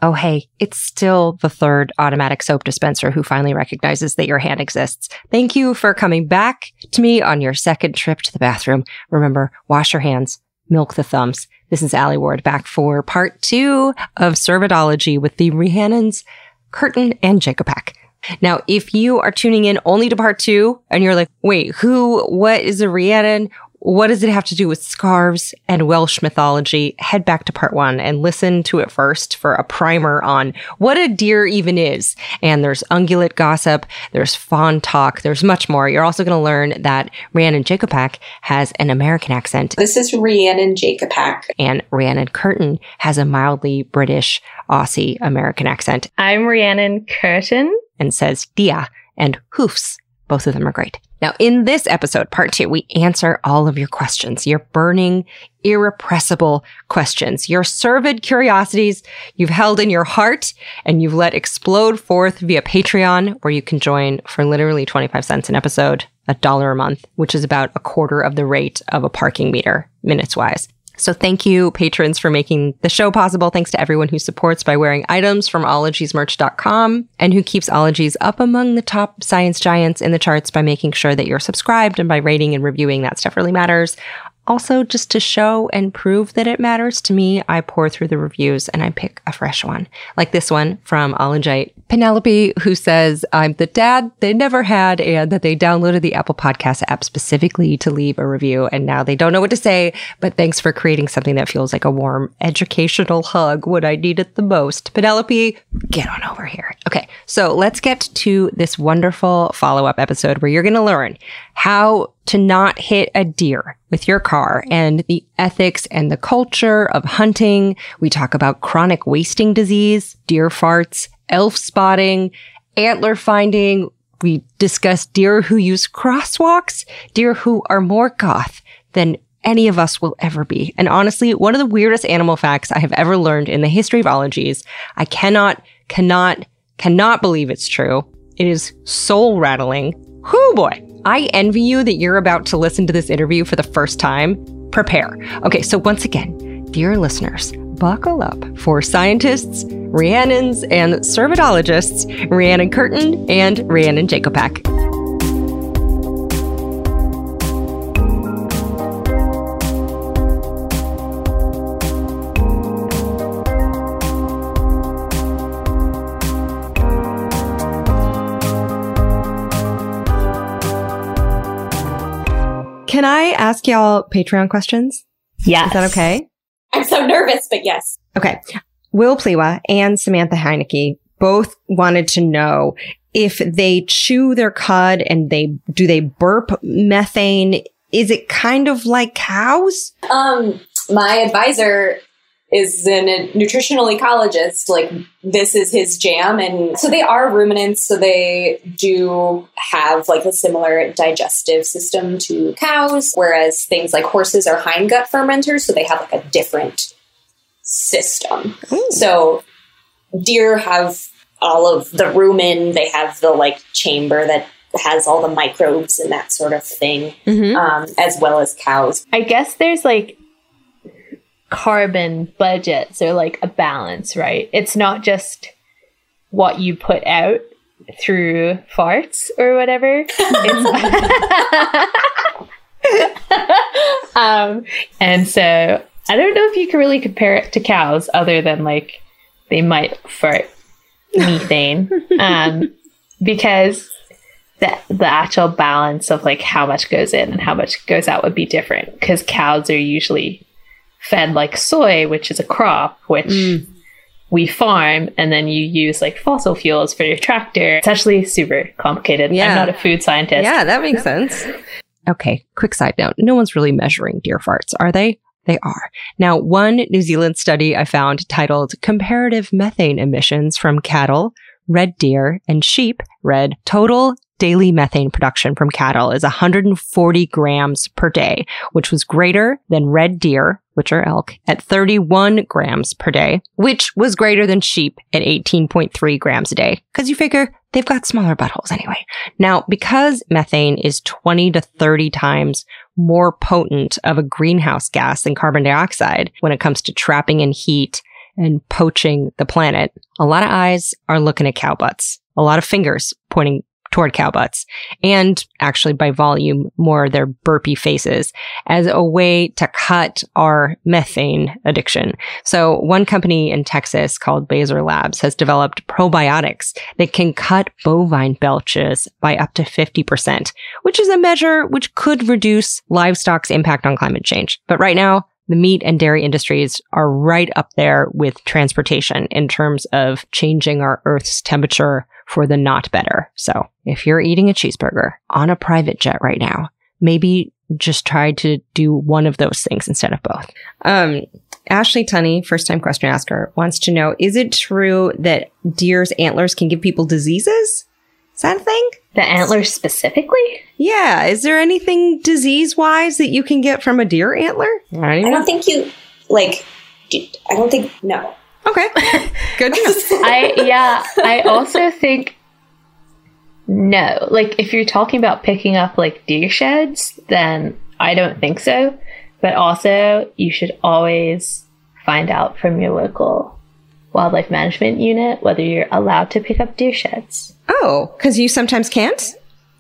oh, hey, it's still the third automatic soap dispenser who finally recognizes that your hand exists. Thank you for coming back to me on your second trip to the bathroom. Remember, wash your hands, milk the thumbs. This is Alie Ward back for part 2 of Servidology with the Rhiannons, Curtin, and Jacopak. Now, if you are tuning in only to part 2 and you're like, wait, what is a Rhiannon? What does it have to do with scarves and Welsh mythology? Head back to part 1 and listen to it first for a primer on what a deer even is. And there's ungulate gossip, there's fawn talk, there's much more. You're also going to learn that Rhiannon Jacopak has an American accent. This is Rhiannon Jacopak. And Rhiannon Curtin has a mildly British, Aussie American accent. I'm Rhiannon Curtin. And says dia and hoofs. Both of them are great. Now, in this episode, part 2, we answer all of your questions, your burning, irrepressible questions, your servid curiosities you've held in your heart and you've let explode forth via Patreon, where you can join for literally 25 cents an episode, $1 a month, which is about a quarter of the rate of a parking meter, minutes-wise. So thank you, patrons, for making the show possible. Thanks to everyone who supports by wearing items from ologiesmerch.com and who keeps Ologies up among the top science giants in the charts by making sure that you're subscribed and by rating and reviewing. That stuff really matters. Also, just to show and prove that it matters to me, I pour through the reviews and I pick a fresh one. Like this one from Ologite Penelope, who says, I'm the dad they never had and that they downloaded the Apple Podcast app specifically to leave a review. And now they don't know what to say, but thanks for creating something that feels like a warm, educational hug when I need it the most. Penelope, get on over here. Okay, so let's get to this wonderful follow-up episode where you're going to learn how to not hit a deer with your car and the ethics and the culture of hunting. We talk about chronic wasting disease, deer farts, elf spotting, antler finding. We discuss deer who use crosswalks, deer who are more goth than any of us will ever be. And honestly, one of the weirdest animal facts I have ever learned in the history of ologies. I cannot believe it's true. It is soul rattling. Whoo boy. I envy you that you're about to listen to this interview for the first time. Prepare. Okay, so once again, dear listeners, buckle up for scientists, Rhiannons, and servidologists, Rhiannon Curtin and Rhiannon Jacopak. Can I ask y'all Patreon questions? Yes. Is that okay? I'm so nervous, but yes. Okay. Will Plewa and Samantha Heineke both wanted to know if they chew their cud and do they burp methane? Is it kind of like cows? My advisor is a nutritional ecologist. Like, this is his jam. And so they are ruminants. So they do have like a similar digestive system to cows, whereas things like horses are hindgut fermenters. So they have like a different system. Ooh. So deer have all of the rumen. They have the like chamber that has all the microbes and that sort of thing, as well as cows. I guess there's like carbon budgets or like a balance, right? It's not just what you put out through farts or whatever. And so I don't know if you can really compare it to cows other than like they might fart methane, because the actual balance of like how much goes in and how much goes out would be different, because cows are usually fed like soy, which is a crop, which we farm, and then you use like fossil fuels for your tractor. It's actually super complicated. Yeah. I'm not a food scientist. Yeah, that makes sense. Okay, quick side note. No one's really measuring deer farts, are they? They are. Now, one New Zealand study I found titled Comparative Methane Emissions from Cattle, Red Deer, and Sheep read total daily methane production from cattle is 140 grams per day, which was greater than red deer, which are elk, at 31 grams per day, which was greater than sheep at 18.3 grams a day. Because you figure they've got smaller buttholes anyway. Now, because methane is 20 to 30 times more potent of a greenhouse gas than carbon dioxide when it comes to trapping in heat and poaching the planet, a lot of eyes are looking at cow butts, a lot of fingers pointing toward cow butts, and actually by volume, more their burpy faces as a way to cut our methane addiction. So one company in Texas called Baser Labs has developed probiotics that can cut bovine belches by up to 50%, which is a measure which could reduce livestock's impact on climate change. But right now, the meat and dairy industries are right up there with transportation in terms of changing our Earth's temperature for the not better. So if you're eating a cheeseburger on a private jet right now, maybe just try to do one of those things instead of both. Ashley Tunney, first-time question asker, wants to know, is it true that deer's antlers can give people diseases? Is that a thing? The antlers specifically? Yeah. Is there anything disease-wise that you can get from a deer antler? I don't think no. Okay. Good to know. I also think no. Like, if you're talking about picking up like deer sheds, then I don't think so. But also, you should always find out from your local wildlife management unit whether you're allowed to pick up deer sheds. Oh, because you sometimes can't?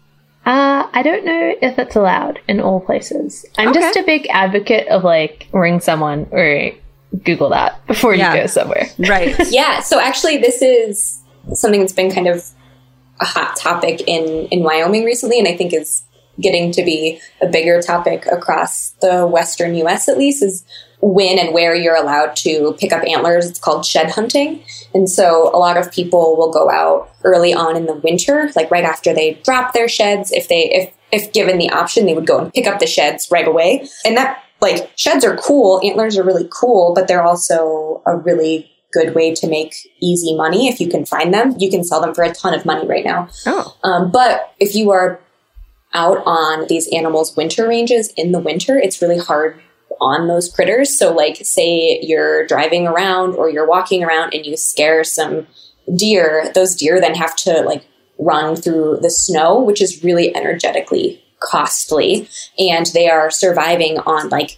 I don't know if it's allowed in all places. I'm just a big advocate of like ring someone or Google that before you go somewhere. Right. Yeah. So actually, this is something that's been kind of a hot topic in Wyoming recently, and I think is getting to be a bigger topic across the Western U.S. at least, is when and where you're allowed to pick up antlers. It's called shed hunting. And so a lot of people will go out early on in the winter, like right after they drop their sheds. If given the option, they would go and pick up the sheds right away. And that, like, sheds are cool. Antlers are really cool, but they're also a really good way to make easy money if you can find them. You can sell them for a ton of money right now. But if you are out on these animals' winter ranges in the winter, it's really hard on those critters. So like, say you're driving around or you're walking around and you scare some deer, those deer then have to like run through the snow, which is really energetically costly. And they are surviving on like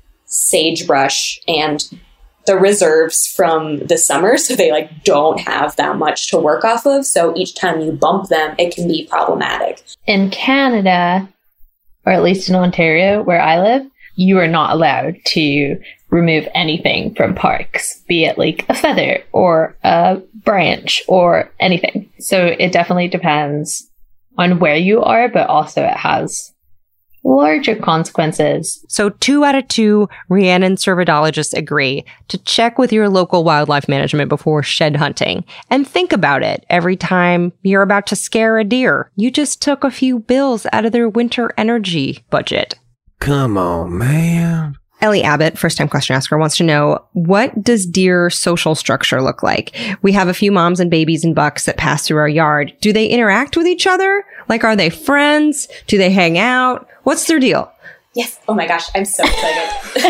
sagebrush and the reserves from the summer. So they like don't have that much to work off of. So each time you bump them, it can be problematic. In Canada, or at least in Ontario, where I live, you are not allowed to remove anything from parks, be it like a feather or a branch or anything. So it definitely depends on where you are, but also it has larger consequences. So 2 out of 2 Rhiannon cervidologists agree to check with your local wildlife management before shed hunting. And think about it. Every time you're about to scare a deer, you just took a few bills out of their winter energy budget. Come on, man. Ellie Abbott, first-time question asker, wants to know, what does deer social structure look like? We have a few moms and babies and bucks that pass through our yard. Do they interact with each other? Like, are they friends? Do they hang out? What's their deal? Yes. Oh my gosh. I'm so excited.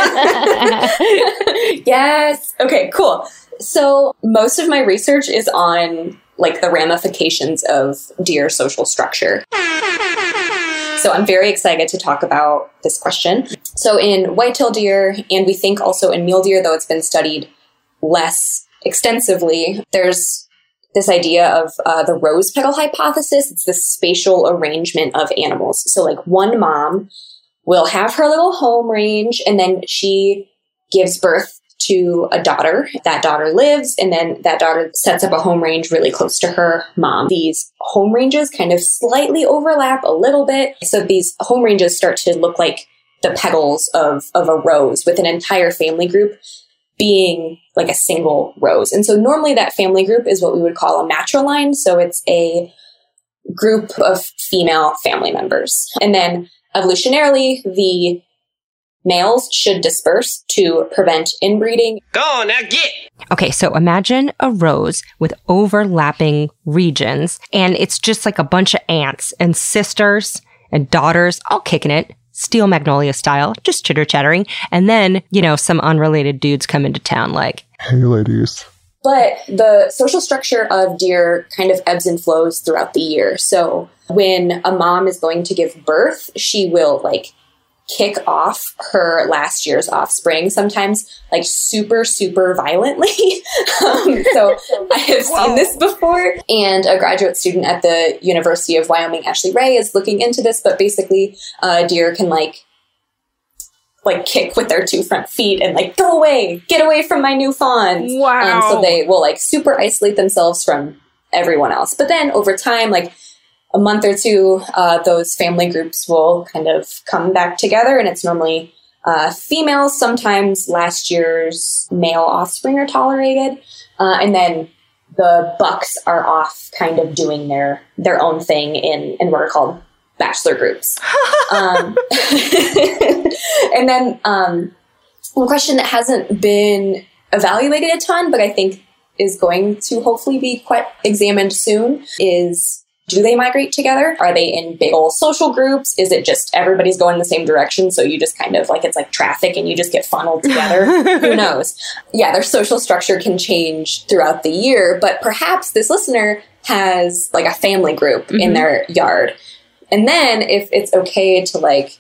Yes. Okay, cool. So most of my research is on like the ramifications of deer social structure. So I'm very excited to talk about this question. So in white-tailed deer, and we think also in mule deer, though it's been studied less extensively, there's this idea of the rose petal hypothesis. It's this spatial arrangement of animals. So like one mom will have her little home range, and then she gives birth to a daughter. That daughter lives, and then that daughter sets up a home range really close to her mom. These home ranges kind of slightly overlap a little bit. So these home ranges start to look like the petals of a rose, with an entire family group being like a single rose. And so normally that family group is what we would call a matriline. So it's a group of female family members. And then evolutionarily, the males should disperse to prevent inbreeding. Go on, now get! Okay, so imagine a rose with overlapping regions, and it's just like a bunch of aunts and sisters and daughters all kicking it, Steel Magnolia style, just chitter-chattering. And then, you know, some unrelated dudes come into town like, hey, ladies. But the social structure of deer kind of ebbs and flows throughout the year. So when a mom is going to give birth, she will like kick off her last year's offspring, sometimes like super, super violently. So I have seen this before. And a graduate student at the University of Wyoming, Ashley Ray, is looking into this. But basically, deer can like kick with their 2 front feet and like, go away, get away from my new fawns. Wow. So they will like super isolate themselves from everyone else. But then over time, like a month or two, those family groups will kind of come back together, and it's normally females. Sometimes last year's male offspring are tolerated, and then the bucks are off kind of doing their own thing in what are called bachelor groups. And then one question that hasn't been evaluated a ton, but I think is going to hopefully be quite examined soon, is, do they migrate together? Are they in big old social groups? Is it just everybody's going the same direction, so you just kind of like, it's like traffic and you just get funneled together? Who knows? Yeah, their social structure can change throughout the year, but perhaps this listener has like a family group in their yard. And then if it's okay to like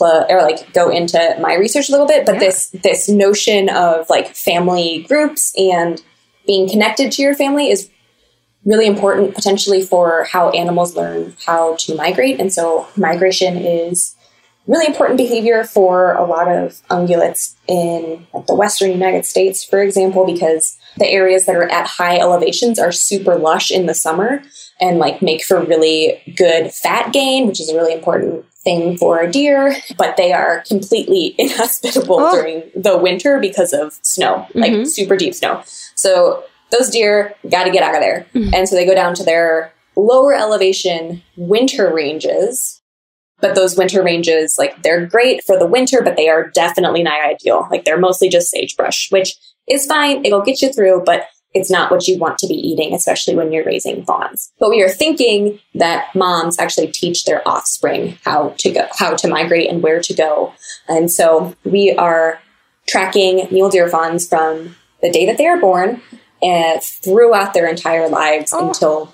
go into my research a little bit, but this notion of like family groups and being connected to your family is really important potentially for how animals learn how to migrate. And so migration is really important behavior for a lot of ungulates in like the western United States, for example, because the areas that are at high elevations are super lush in the summer and like make for really good fat gain, which is a really important thing for a deer, but they are completely inhospitable during the winter because of snow, like super deep snow. So those deer got to get out of there. And so they go down to their lower elevation winter ranges. But those winter ranges, like, they're great for the winter, but they are definitely not ideal. Like, they're mostly just sagebrush, which is fine. It'll get you through, but it's not what you want to be eating, especially when you're raising fawns. But we are thinking that moms actually teach their offspring how to migrate and where to go. And so we are tracking mule deer fawns from the day that they are born and throughout their entire lives until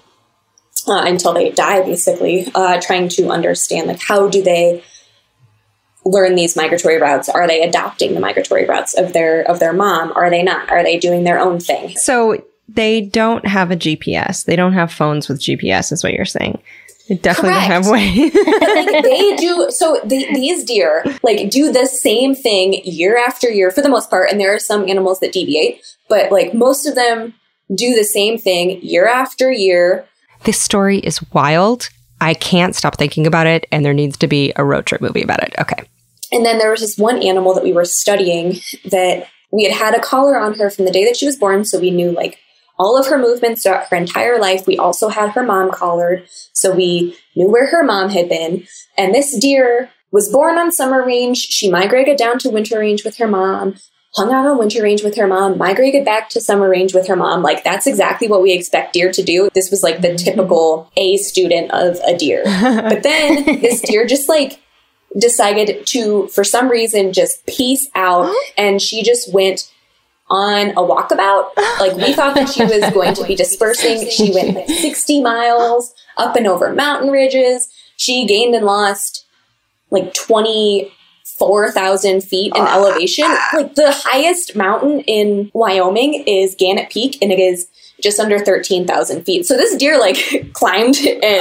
they die, basically, trying to understand, like, how do they learn these migratory routes? Are they adopting the migratory routes of their mom? Are they not? Are they doing their own thing? So they don't have a GPS. They don't have phones with GPS, is what you're saying. They definitely don't have ways. Like, they do. So these deer like do the same thing year after year for the most part. And there are some animals that deviate, but like most of them do the same thing year after year. This story is wild. I can't stop thinking about it. And there needs to be a road trip movie about it. Okay. And then there was this one animal that we were studying that we had a collar on her from the day that she was born. So we knew like all of her movements throughout her entire life. We also had her mom collared. So we knew where her mom had been. And this deer was born on summer range. She migrated down to winter range with her mom, hung out on winter range with her mom, migrated back to summer range with her mom. Like, that's exactly what we expect deer to do. This was like the typical A student of a deer. But then this deer just like decided to, for some reason, just peace out. And she just went on a walkabout. Like, we thought that she was going to be dispersing. She went like 60 miles up and over mountain ridges. She gained and lost like 24,000 feet in elevation. Like, the highest mountain in Wyoming is Gannett Peak, and it is just under 13,000 feet. So this deer like climbed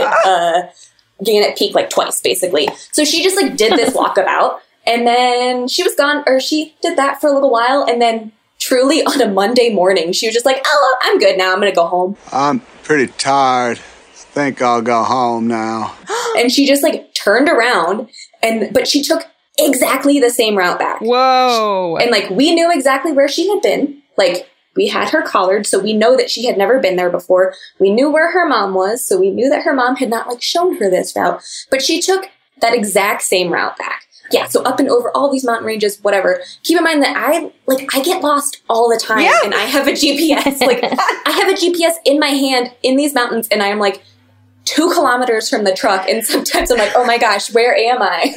Gannett Peak like twice, basically. So she just like did this walkabout, and then she was gone, or she did that for a little while, and then truly on a Monday morning, she was just like, "Oh, I'm good now. I'm going to go home. I'm pretty tired. Think I'll go home now." And she just like turned around, but she took exactly the same route back. Whoa. And like, we knew exactly where she had been. Like, we had her collared, so we know that she had never been there before. We knew where her mom was, so we knew that her mom had not like shown her this route. But she took that exact same route back. Yeah, so up and over all these mountain ranges, whatever. Keep in mind that I get lost all the time, and I have a GPS. Like, I have a GPS in my hand in these mountains, and I am like 2 kilometers from the truck, and sometimes I'm like, oh my gosh, where am I?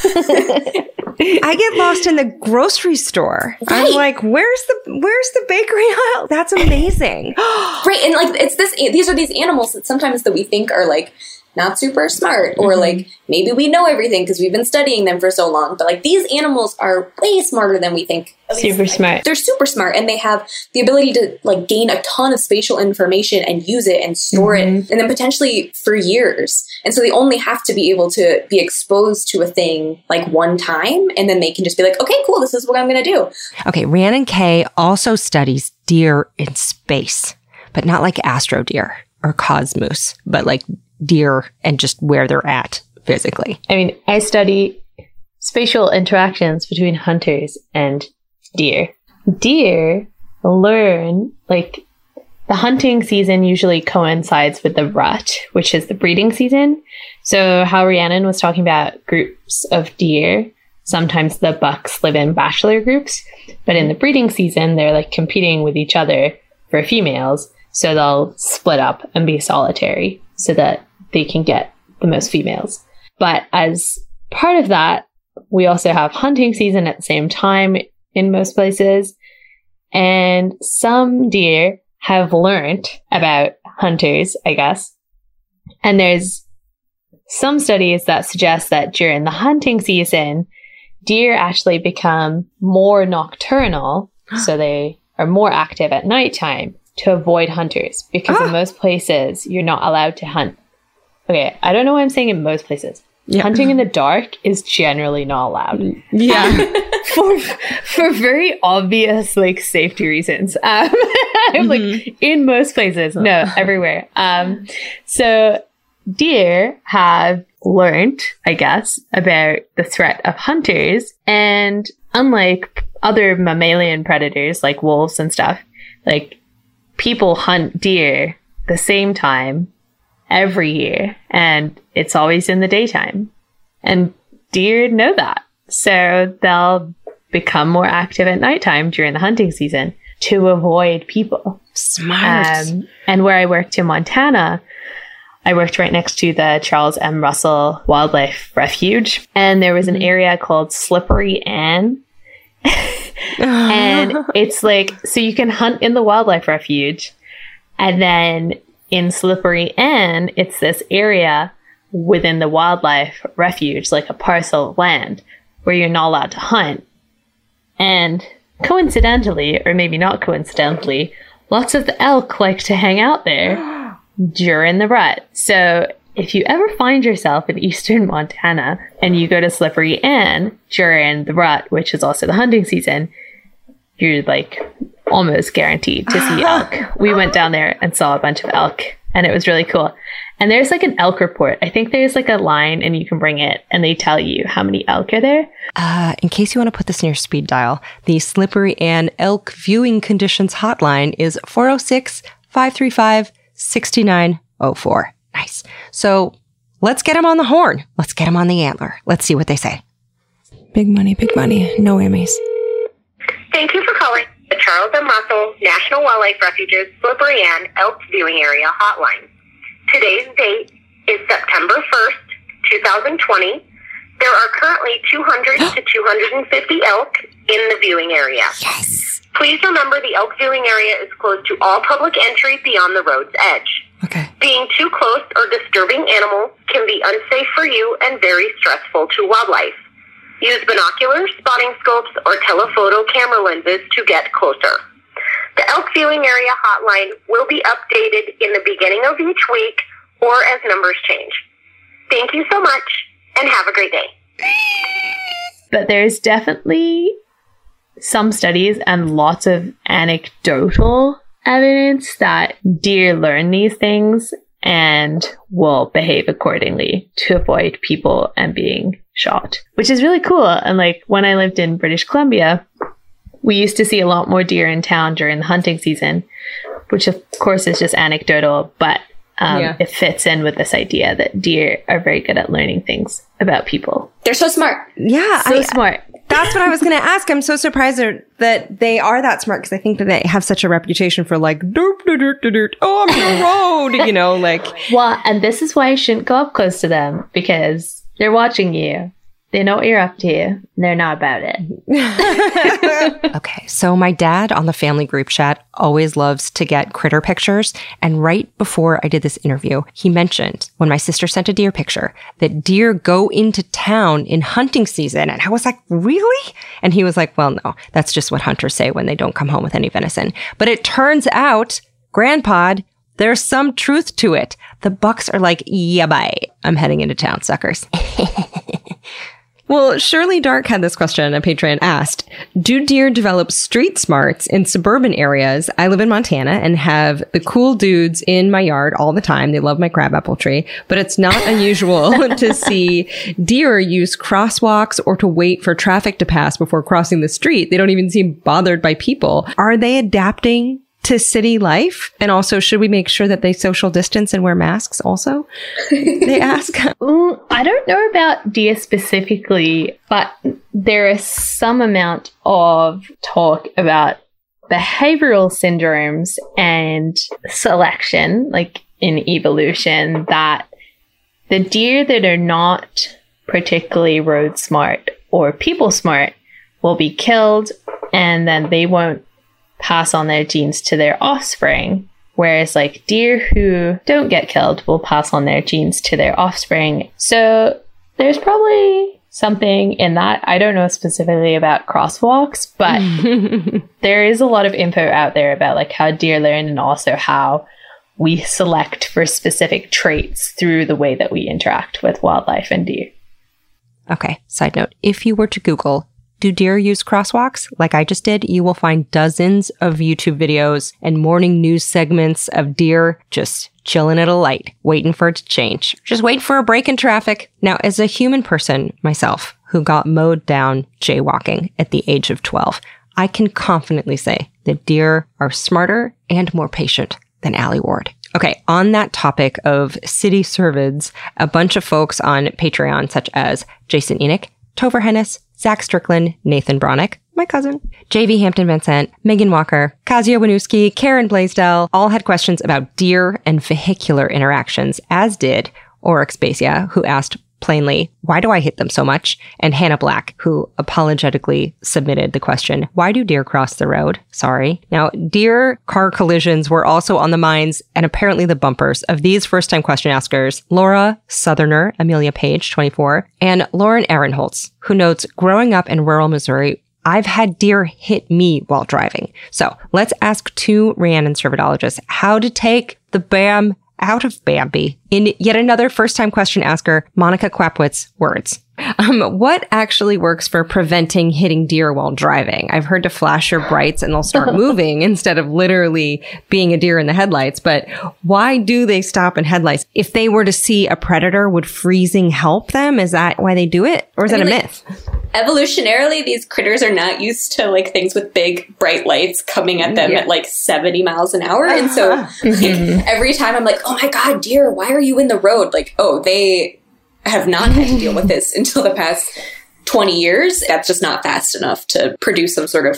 I get lost in the grocery store. Right. I'm like, where's the bakery aisle? That's amazing. Right, and like, it's these are these animals that sometimes that we think are like not super smart, or like maybe we know everything because we've been studying them for so long, but like these animals are way smarter than we think. Super smart. They're super smart, and they have the ability to like gain a ton of spatial information and use it and store it, and then potentially for years. And so they only have to be able to be exposed to a thing like one time, and then they can just be like, okay, cool, this is what I'm going to do. Okay, Rhiannon Kay also studies deer in space, but not like astro deer or cosmos, but like deer and just where they're at physically. I mean, I study spatial interactions between hunters and deer. Deer learn, like, the hunting season usually coincides with the rut, which is the breeding season. So how Rhiannon was talking about groups of deer, sometimes the bucks live in bachelor groups, but in the breeding season, they're like competing with each other for females. So they'll split up and be solitary so that they can get the most females. But as part of that, we also have hunting season at the same time in most places. And some deer have learned about hunters, I guess. And there's some studies that suggest that during the hunting season, deer actually become more nocturnal. So they are more active at nighttime to avoid hunters, because in most places, you're not allowed to hunt. Okay, I don't know why I'm saying in most places. Yeah. Hunting in the dark is generally not allowed. Yeah. For very obvious, like, safety reasons. Like, in most places. No, everywhere. So deer have learned, I guess, about the threat of hunters. And unlike other mammalian predators, like wolves and stuff, like, people hunt deer the same time every year, and it's always in the daytime. And deer know that. So they'll become more active at nighttime during the hunting season to avoid people. Smart. And where I worked in Montana, I worked right next to the Charles M. Russell Wildlife Refuge, and there was an area called Slippery Ann. And it's like, so you can hunt in the wildlife refuge, and then in Slippery Ann, it's this area within the wildlife refuge, like a parcel of land where you're not allowed to hunt. And coincidentally, or maybe not coincidentally, lots of the elk like to hang out there during the rut. So if you ever find yourself in eastern Montana and you go to Slippery Ann during the rut, which is also the hunting season, you're like almost guaranteed to see elk. We went down there and saw a bunch of elk, and it was really cool. And there's like an elk report. I think there's like a line and you can bring it and they tell you how many elk are there. In case you want to put this in your speed dial, the Slippery Ann Elk Viewing Conditions Hotline is 406-535-6904. Nice. So let's get him on the horn. Let's get him on the antler. Let's see what they say. Big money, no whammies. Thank you for calling the Charles M. Russell National Wildlife Refuge's Slippery Ann Elk Viewing Area Hotline. Today's date is September 1st, 2020. There are currently 200 to 250 elk in the viewing area. Yes. Please remember the elk viewing area is closed to all public entry beyond the road's edge. Okay. Being too close or disturbing animals can be unsafe for you and very stressful to wildlife. Use binoculars, spotting scopes, or telephoto camera lenses to get closer. The elk viewing area hotline will be updated in the beginning of each week or as numbers change. Thank you so much, and have a great day. But there's definitely some studies and lots of anecdotal evidence that deer learn these things and will behave accordingly to avoid people and being shot, which is really cool. And like when I lived in British Columbia, we used to see a lot more deer in town during the hunting season, which of course is just anecdotal, but it fits in with this idea that deer are very good at learning things about people. They're so smart. Yeah. So smart. That's what I was going to ask. I'm so surprised that they are that smart, because I think that they have such a reputation for like, derp, derp, derp, derp, oh, I'm on the road, you know, like. Well, and this is why you shouldn't go up close to them, because they're watching you They know what you're up to. They're not about it. Okay, so my dad on the family group chat always loves to get critter pictures. And right before I did this interview, he mentioned when my sister sent a deer picture that deer go into town in hunting season. And I was like, really? And he was like, well, no, that's just what hunters say when they don't come home with any venison. But it turns out, Grandpod, there's some truth to it. The bucks are like, yeah, bye. I'm heading into town, suckers. Well, Shirley Dark had this question on Patreon, asked, do deer develop street smarts in suburban areas? I live in Montana and have the cool dudes in my yard all the time. They love my crabapple tree, but it's not unusual to see deer use crosswalks or to wait for traffic to pass before crossing the street. They don't even seem bothered by people. Are they adapting to city life? And also, should we make sure that they social distance and wear masks also? They ask. I don't know about deer specifically, but there is some amount of talk about behavioral syndromes and selection, like in evolution, that the deer that are not particularly road smart or people smart will be killed, and then they won't pass on their genes to their offspring, whereas like deer who don't get killed will pass on their genes to their offspring. So there's probably something in that. I don't know specifically about crosswalks, but there is a lot of info out there about like how deer learn and also how we select for specific traits through the way that we interact with wildlife and deer. Okay, side note, if you were to Google, do deer use crosswalks? Like I just did, you will find dozens of YouTube videos and morning news segments of deer just chilling at a light, waiting for it to change. Just wait for a break in traffic. Now, as a human person myself who got mowed down jaywalking at the age of 12, I can confidently say that deer are smarter and more patient than Allie Ward. Okay, on that topic of city cervids, a bunch of folks on Patreon, such as Jason Enoch, Topher Hennis, Zach Strickland, Nathan Bronick, my cousin, JV Hampton Vincent, Megan Walker, Kazio Winooski, Karen Blaisdell, all had questions about deer and vehicular interactions, as did Oryx Basia, who asked plainly, why do I hit them so much? And Hannah Black, who apologetically submitted the question, why do deer cross the road? Sorry. Now, deer car collisions were also on the minds and apparently the bumpers of these first-time question askers, Laura Southerner, Amelia Page, 24, and Lauren Ehrenholtz, who notes, growing up in rural Missouri, I've had deer hit me while driving. So let's ask two Rhiannon cervidologists how to take the BAM out of Bambi in yet another first-time question asker, Monica Quapwitz words. What actually works for preventing hitting deer while driving? I've heard to flash your brights and they'll start moving instead of literally being a deer in the headlights. But why do they stop in headlights? If they were to see a predator, would freezing help them? Is that why they do it? Or is that a myth? Evolutionarily, these critters are not used to like things with big bright lights coming at them at like 70 miles an hour. And so like, every time I'm like, oh my God, deer, why are you in the road? Like, oh, they have not had to deal with this until the past 20 years. That's just not fast enough to produce some sort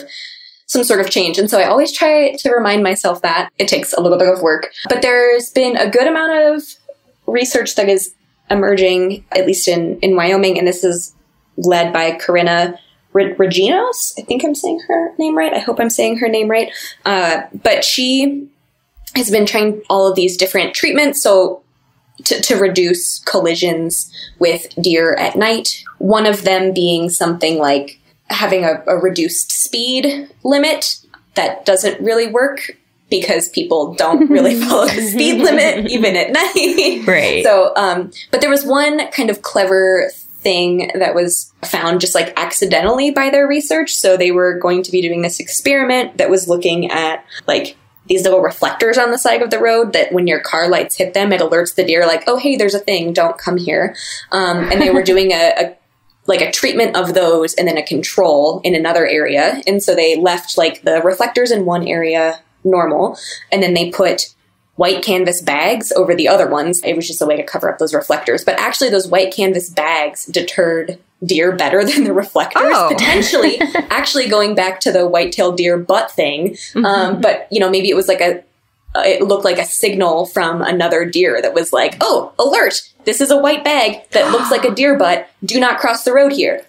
of change. And so I always try to remind myself that it takes a little bit of work. But there's been a good amount of research that is emerging, at least in Wyoming, and this is led by Corinna Reginos. I think I'm saying her name right. I hope I'm saying her name right. But she has been trying all of these different treatments. So to reduce collisions with deer at night. One of them being something like having a reduced speed limit. That doesn't really work because people don't really follow the speed limit even at night. Right. So, but there was one kind of clever thing that was found just like accidentally by their research. So they were going to be doing this experiment that was looking at like these little reflectors on the side of the road that when your car lights hit them, it alerts the deer like, oh, hey, there's a thing, don't come here. And they were doing a treatment of those and then a control in another area. And so they left like the reflectors in one area normal, and then they put white canvas bags over the other ones. It was just a way to cover up those reflectors. But actually those white canvas bags deterred deer better than the reflectors, potentially actually going back to the white-tailed deer butt thing. But, you know, maybe it was like it looked like a signal from another deer that was like, oh, alert, this is a white bag that looks like a deer butt. Do not cross the road here.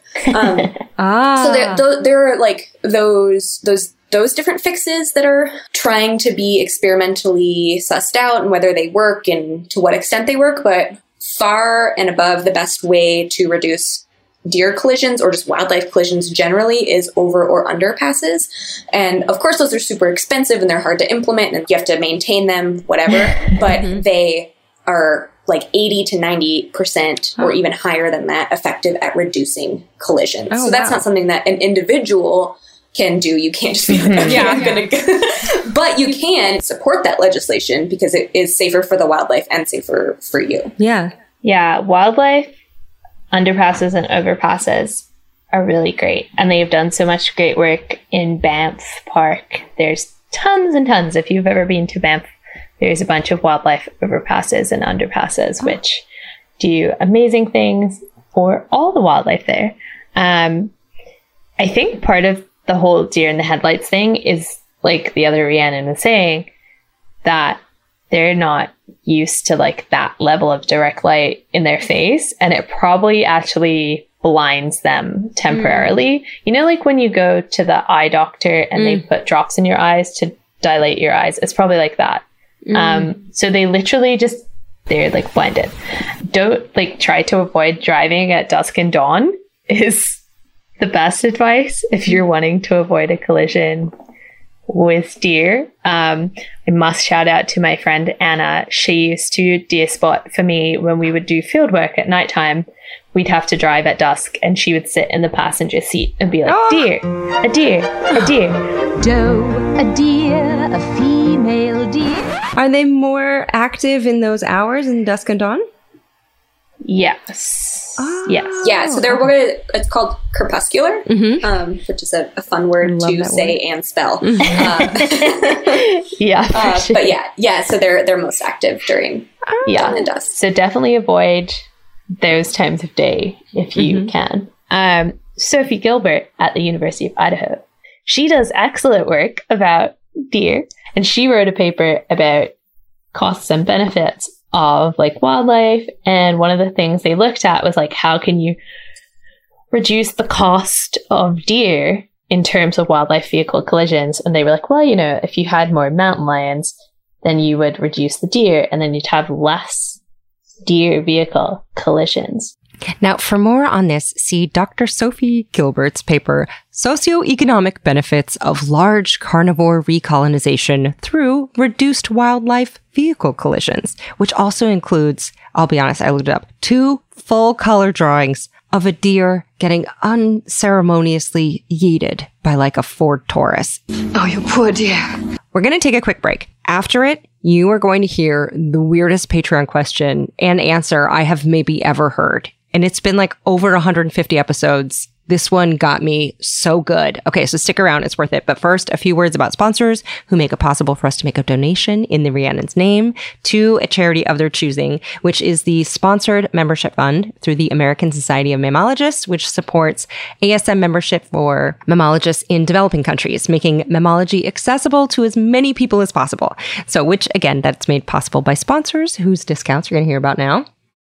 So there are like those different fixes that are trying to be experimentally sussed out and whether they work and to what extent they work, but far and above the best way to reduce deer collisions or just wildlife collisions generally is over or underpasses. And of course, those are super expensive and they're hard to implement and you have to maintain them, whatever, but they are like 80 to 90% or even higher than that effective at reducing collisions. So that's not something that an individual can do. You can't just be like, okay, I'm going to but you can support that legislation because it is safer for the wildlife and safer for you. Yeah. Yeah. Wildlife underpasses and overpasses are really great. And they have done so much great work in Banff Park. There's tons and tons. If you've ever been to Banff, there's a bunch of wildlife overpasses and underpasses, which do amazing things for all the wildlife there. I think part of the whole deer in the headlights thing is, like the other Rhiannon was saying, that they're not used to like that level of direct light in their face, and it probably actually blinds them temporarily. You know, like when you go to the eye doctor and they put drops in your eyes to dilate your eyes, it's probably like that. So they literally they're like blinded. Don't like try to avoid driving at dusk and dawn is the best advice if you're wanting to avoid a collision with deer. I must shout out to my friend Anna. She used to deer spot for me when we would do field work at nighttime. We'd have to drive at dusk and she would sit in the passenger seat and be like, deer, a deer, a deer. Doe, a deer, a female deer. Are they more active in those hours in dusk and dawn? Yes. Oh. Yes. Yeah, so it's called crepuscular, which is a fun word to say and spell. Yeah. Sure. But yeah, so they're most active during dawn and dusk. So definitely avoid those times of day if you can. Sophie Gilbert at the University of Idaho, she does excellent work about deer, and she wrote a paper about costs and benefits of like wildlife, and one of the things they looked at was like, how can you reduce the cost of deer in terms of wildlife vehicle collisions? And they were like, well, you know, if you had more mountain lions, then you would reduce the deer and then you'd have less deer vehicle collisions. Now, for more on this, see Dr. Sophie Gilbert's paper, Socioeconomic Benefits of Large Carnivore Recolonization Through Reduced Wildlife Vehicle Collisions, which also includes, I'll be honest, I looked it up, 2 full color drawings of a deer getting unceremoniously yeeted by like a Ford Taurus. Oh, you poor dear. We're going to take a quick break. After it, you are going to hear the weirdest Patreon question and answer I have maybe ever heard. And it's been like over 150 episodes. This one got me so good. Okay, so stick around. It's worth it. But first, a few words about sponsors who make it possible for us to make a donation in the Rhiannon's name to a charity of their choosing, which is the Sponsored Membership Fund through the American Society of Mammalogists, which supports ASM membership for mammalogists in developing countries, making mammalogy accessible to as many people as possible. So, which again, that's made possible by sponsors whose discounts you're going to hear about now.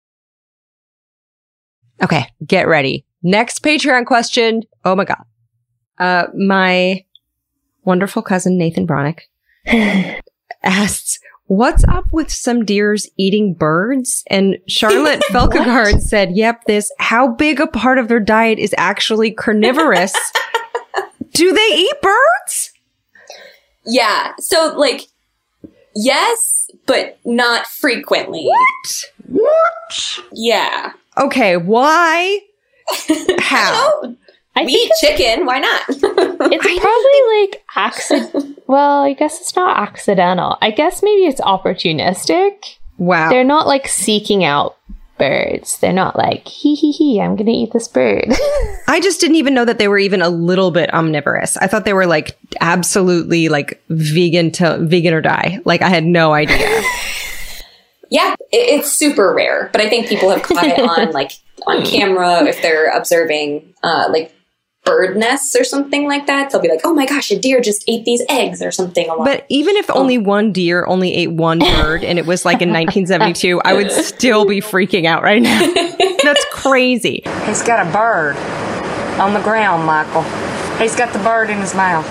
Okay, get ready. Next Patreon question. Oh my God. My wonderful cousin Nathan Bronick asks, what's up with some deers eating birds? And Charlotte Felkegard said, yep, how big a part of their diet is actually carnivorous? Do they eat birds? Yeah. So like, yes, but not frequently. What? Yeah. Okay, why? How? We eat chicken. Why not? It's probably like well, I guess it's not accidental. I guess maybe it's opportunistic. Wow. They're not like seeking out birds. They're not like, hee, I'm going to eat this bird. I just didn't even know that they were even a little bit omnivorous. I thought they were like absolutely like vegan or die. Like I had no idea. Yeah, it's super rare, but I think people have caught it on camera if they're observing bird nests or something like that, they'll be like, oh my gosh, a deer just ate these eggs or something. But even if only one deer only ate one bird and it was like in 1972, I would still be freaking out right now. That's crazy. He's got a bird on the ground, Michael. He's got the bird in his mouth.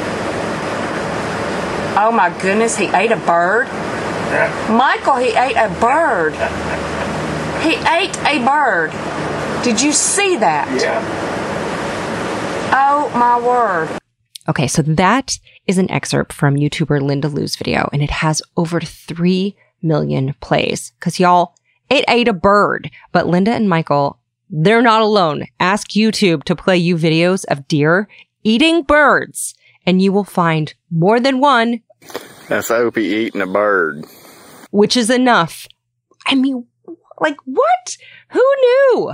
Oh my goodness, he ate a bird? Michael, he ate a bird. He ate a bird. Did you see that? Yeah. Oh my word. Okay, so that is an excerpt from YouTuber Linda Lou's video, and it has over 3 million plays. Because y'all, it ate a bird. But Linda and Michael, they're not alone. Ask YouTube to play you videos of deer eating birds, and you will find more than one. That's Opie eating a bird. Which is enough. I mean, like, what? Who knew?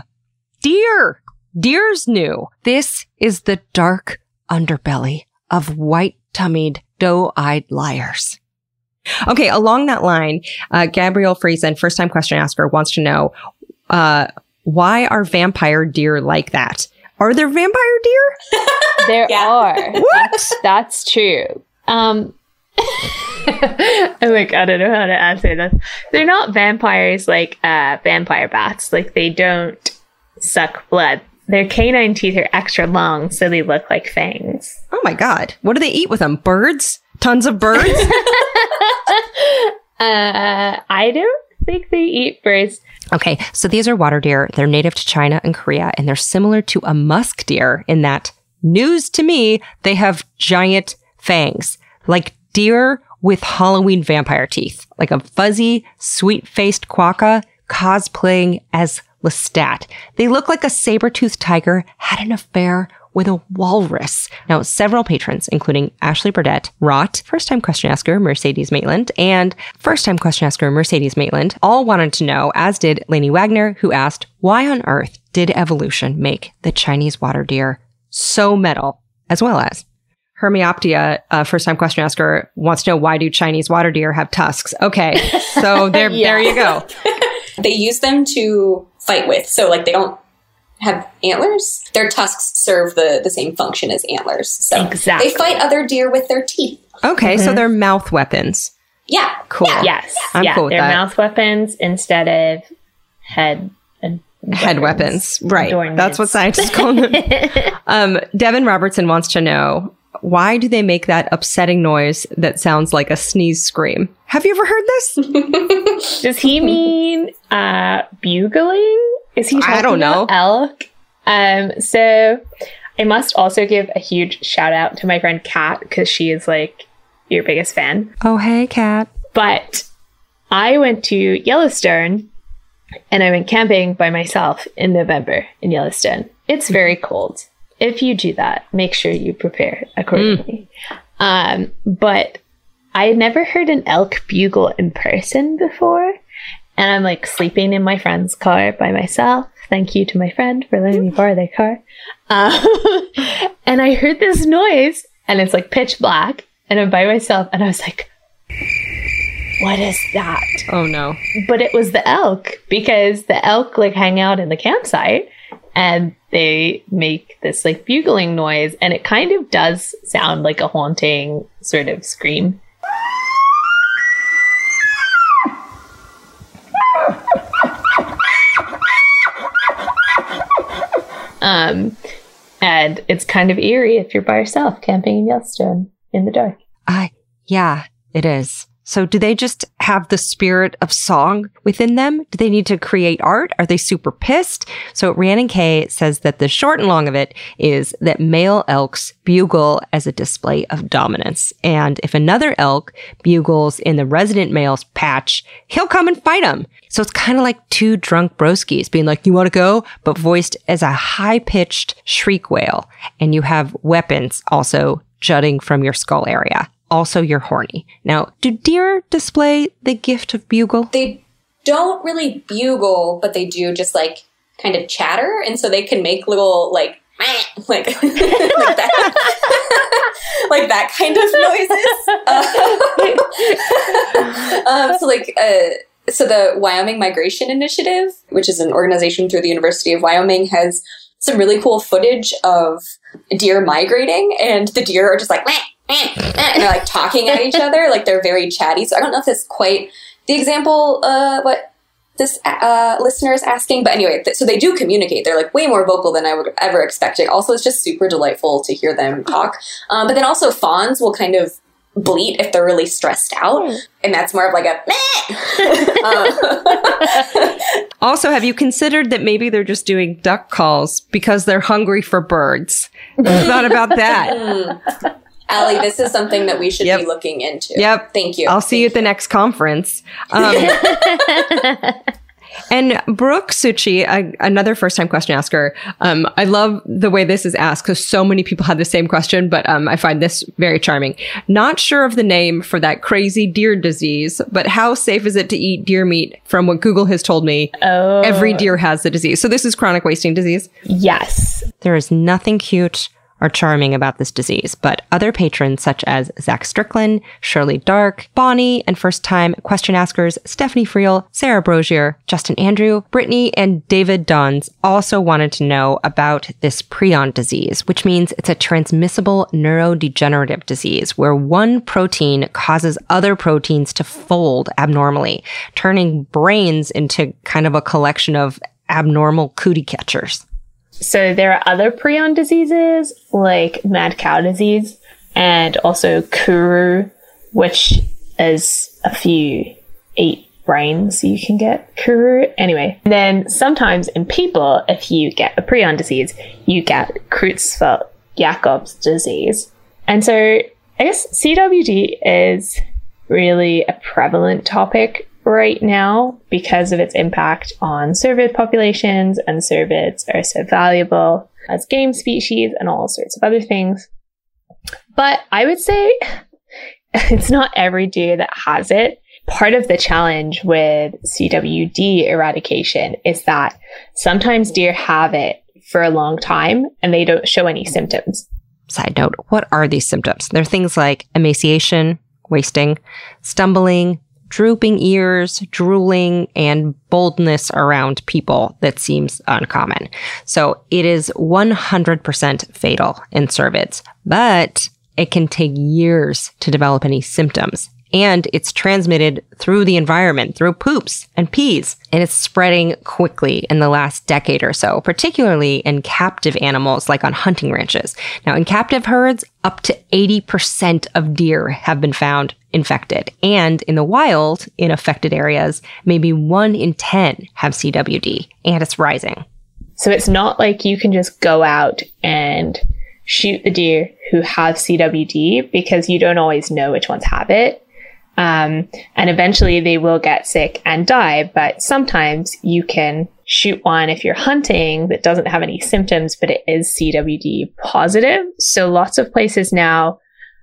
Deers knew. This is the dark underbelly of white-tummied, doe-eyed liars. Okay, along that line, Gabrielle Friesen, first-time question asker, wants to know, why are vampire deer like that? Are there vampire deer? There are. What? That's true. I'm like, I don't know how to answer this. They're not vampires like vampire bats. Like, they don't suck blood. Their canine teeth are extra long, so they look like fangs. Oh my God. What do they eat with them? Birds? Tons of birds? I don't think they eat birds. Okay, so these are water deer. They're native to China and Korea, and they're similar to a musk deer in that, news to me, they have giant fangs. Like deer with Halloween vampire teeth. Like a fuzzy, sweet-faced quokka cosplaying as Lestat. They look like a saber-toothed tiger had an affair with a walrus. Now, several patrons, including Ashley Burdett, Rott, first-time question asker Mercedes Maitland, and first-time question asker Mercedes Maitland, all wanted to know, as did Lainey Wagner, who asked, why on earth did evolution make the Chinese water deer so metal, as well as Hermioptia, first-time question asker, wants to know, why do Chinese water deer have tusks? Okay, so there you go. They use them to fight with. So, like, they don't have antlers. Their tusks serve the same function as antlers. So exactly. They fight other deer with their teeth. Okay, so they're mouth weapons. Yeah. Cool. Yeah. Yes. I'm cool with they're that. mouth weapons instead of head weapons. Right. Adornments. That's what scientists call them. Devin Robertson wants to know, why do they make that upsetting noise that sounds like a sneeze scream? Have you ever heard this? Does he mean bugling? Is he talking I don't know. about elk? So I must also give a huge shout out to my friend Kat, because she is like your biggest fan. Oh, hey, Kat. But I went to Yellowstone and I went camping by myself in November in Yellowstone. It's very cold. If you do that, make sure you prepare accordingly. But I had never heard an elk bugle in person before. And I'm like sleeping in my friend's car by myself. Thank you to my friend for letting me borrow their car. And I heard this noise and it's like pitch black and I'm by myself. And I was like, what is that? Oh no. But it was the elk, because the elk like hang out in the campsite and they make this like bugling noise, and it kind of does sound like a haunting sort of scream. And it's kind of eerie if you're by yourself camping in Yellowstone in the dark. Yeah, it is. So do they just have the spirit of song within them? Do they need to create art? Are they super pissed? So Rhiannon K says that the short and long of it is that male elks bugle as a display of dominance. And if another elk bugles in the resident male's patch, he'll come and fight him. So it's kind of like two drunk broskies being like, you want to go? But voiced as a high-pitched shriek wail. And you have weapons also jutting from your skull area. Also, you're horny. Now, do deer display the gift of bugle? They don't really bugle, but they do just like kind of chatter. And so they can make little like like that. Like that kind of noises. So the Wyoming Migration Initiative, which is an organization through the University of Wyoming, has some really cool footage of deer migrating, and the deer are just like, meh, meh, meh, and they're like talking at each other, like they're very chatty. So I don't know if that's quite the example what this listener is asking, but anyway, so they do communicate. They're like way more vocal than I would ever expected. Also, it's just super delightful to hear them talk. But then also fawns will kind of bleat if they're really stressed out, and that's more of like a meh. Also, have you considered that maybe they're just doing duck calls because they're hungry for birds? Thought about that. Allie, this is something that we should be looking into. Yep. Thank you. I'll see you at the next conference. And Brooke Suchi, another first-time question asker, I love the way this is asked because so many people had the same question, but I find this very charming. Not sure of the name for that crazy deer disease, but how safe is it to eat deer meat? From what Google has told me, every deer has the disease. So this is chronic wasting disease? Yes. There is nothing cute or charming about this disease, but other patrons such as Zach Strickland, Shirley Dark, Bonnie, and first-time question askers Stephanie Friel, Sarah Brozier, Justin Andrew, Brittany, and David Dons also wanted to know about this prion disease, which means it's a transmissible neurodegenerative disease where one protein causes other proteins to fold abnormally, turning brains into kind of a collection of abnormal cootie catchers. So there are other prion diseases like mad cow disease and also Kuru, which is a few 8 brains you can get Kuru. Anyway, and then sometimes in people, if you get a prion disease, you get Creutzfeldt-Jakob's disease. And so I guess CWD is really a prevalent topic right now because of its impact on cervid populations, and cervids are so valuable as game species and all sorts of other things. But I would say it's not every deer that has it. Part of the challenge with CWD eradication is that sometimes deer have it for a long time and they don't show any symptoms. Side note, what are these symptoms? They're things like emaciation, wasting, stumbling, drooping ears, drooling, and boldness around people that seems uncommon. So it is 100% fatal in cervids, but it can take years to develop any symptoms. And it's transmitted through the environment, through poops and pees. And it's spreading quickly in the last decade or so, particularly in captive animals like on hunting ranches. Now, in captive herds, up to 80% of deer have been found infected. And in the wild, in affected areas, maybe 1 in 10 have CWD, and it's rising. So it's not like you can just go out and shoot the deer who have CWD because you don't always know which ones have it. And eventually they will get sick and die, but sometimes you can shoot one if you're hunting that doesn't have any symptoms, but it is CWD positive. So lots of places now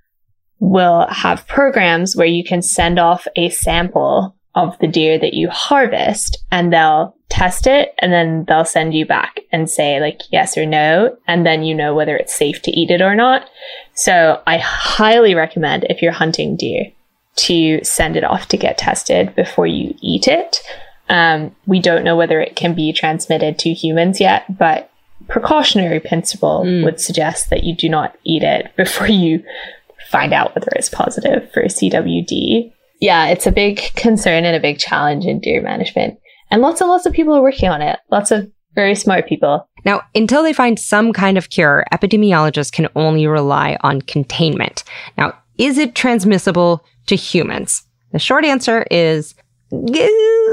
will have programs where you can send off a sample of the deer that you harvest and they'll test it and then they'll send you back and say like yes or no, and then you know whether it's safe to eat it or not. So I highly recommend if you're hunting deer to send it off to get tested before you eat it. We don't know whether it can be transmitted to humans yet, but precautionary principle would suggest that you do not eat it before you find out whether it's positive for CWD. Yeah, it's a big concern and a big challenge in deer management. And lots of people are working on it. Lots of very smart people. Now, until they find some kind of cure, epidemiologists can only rely on containment. Now, is it transmissible to humans? The short answer is, we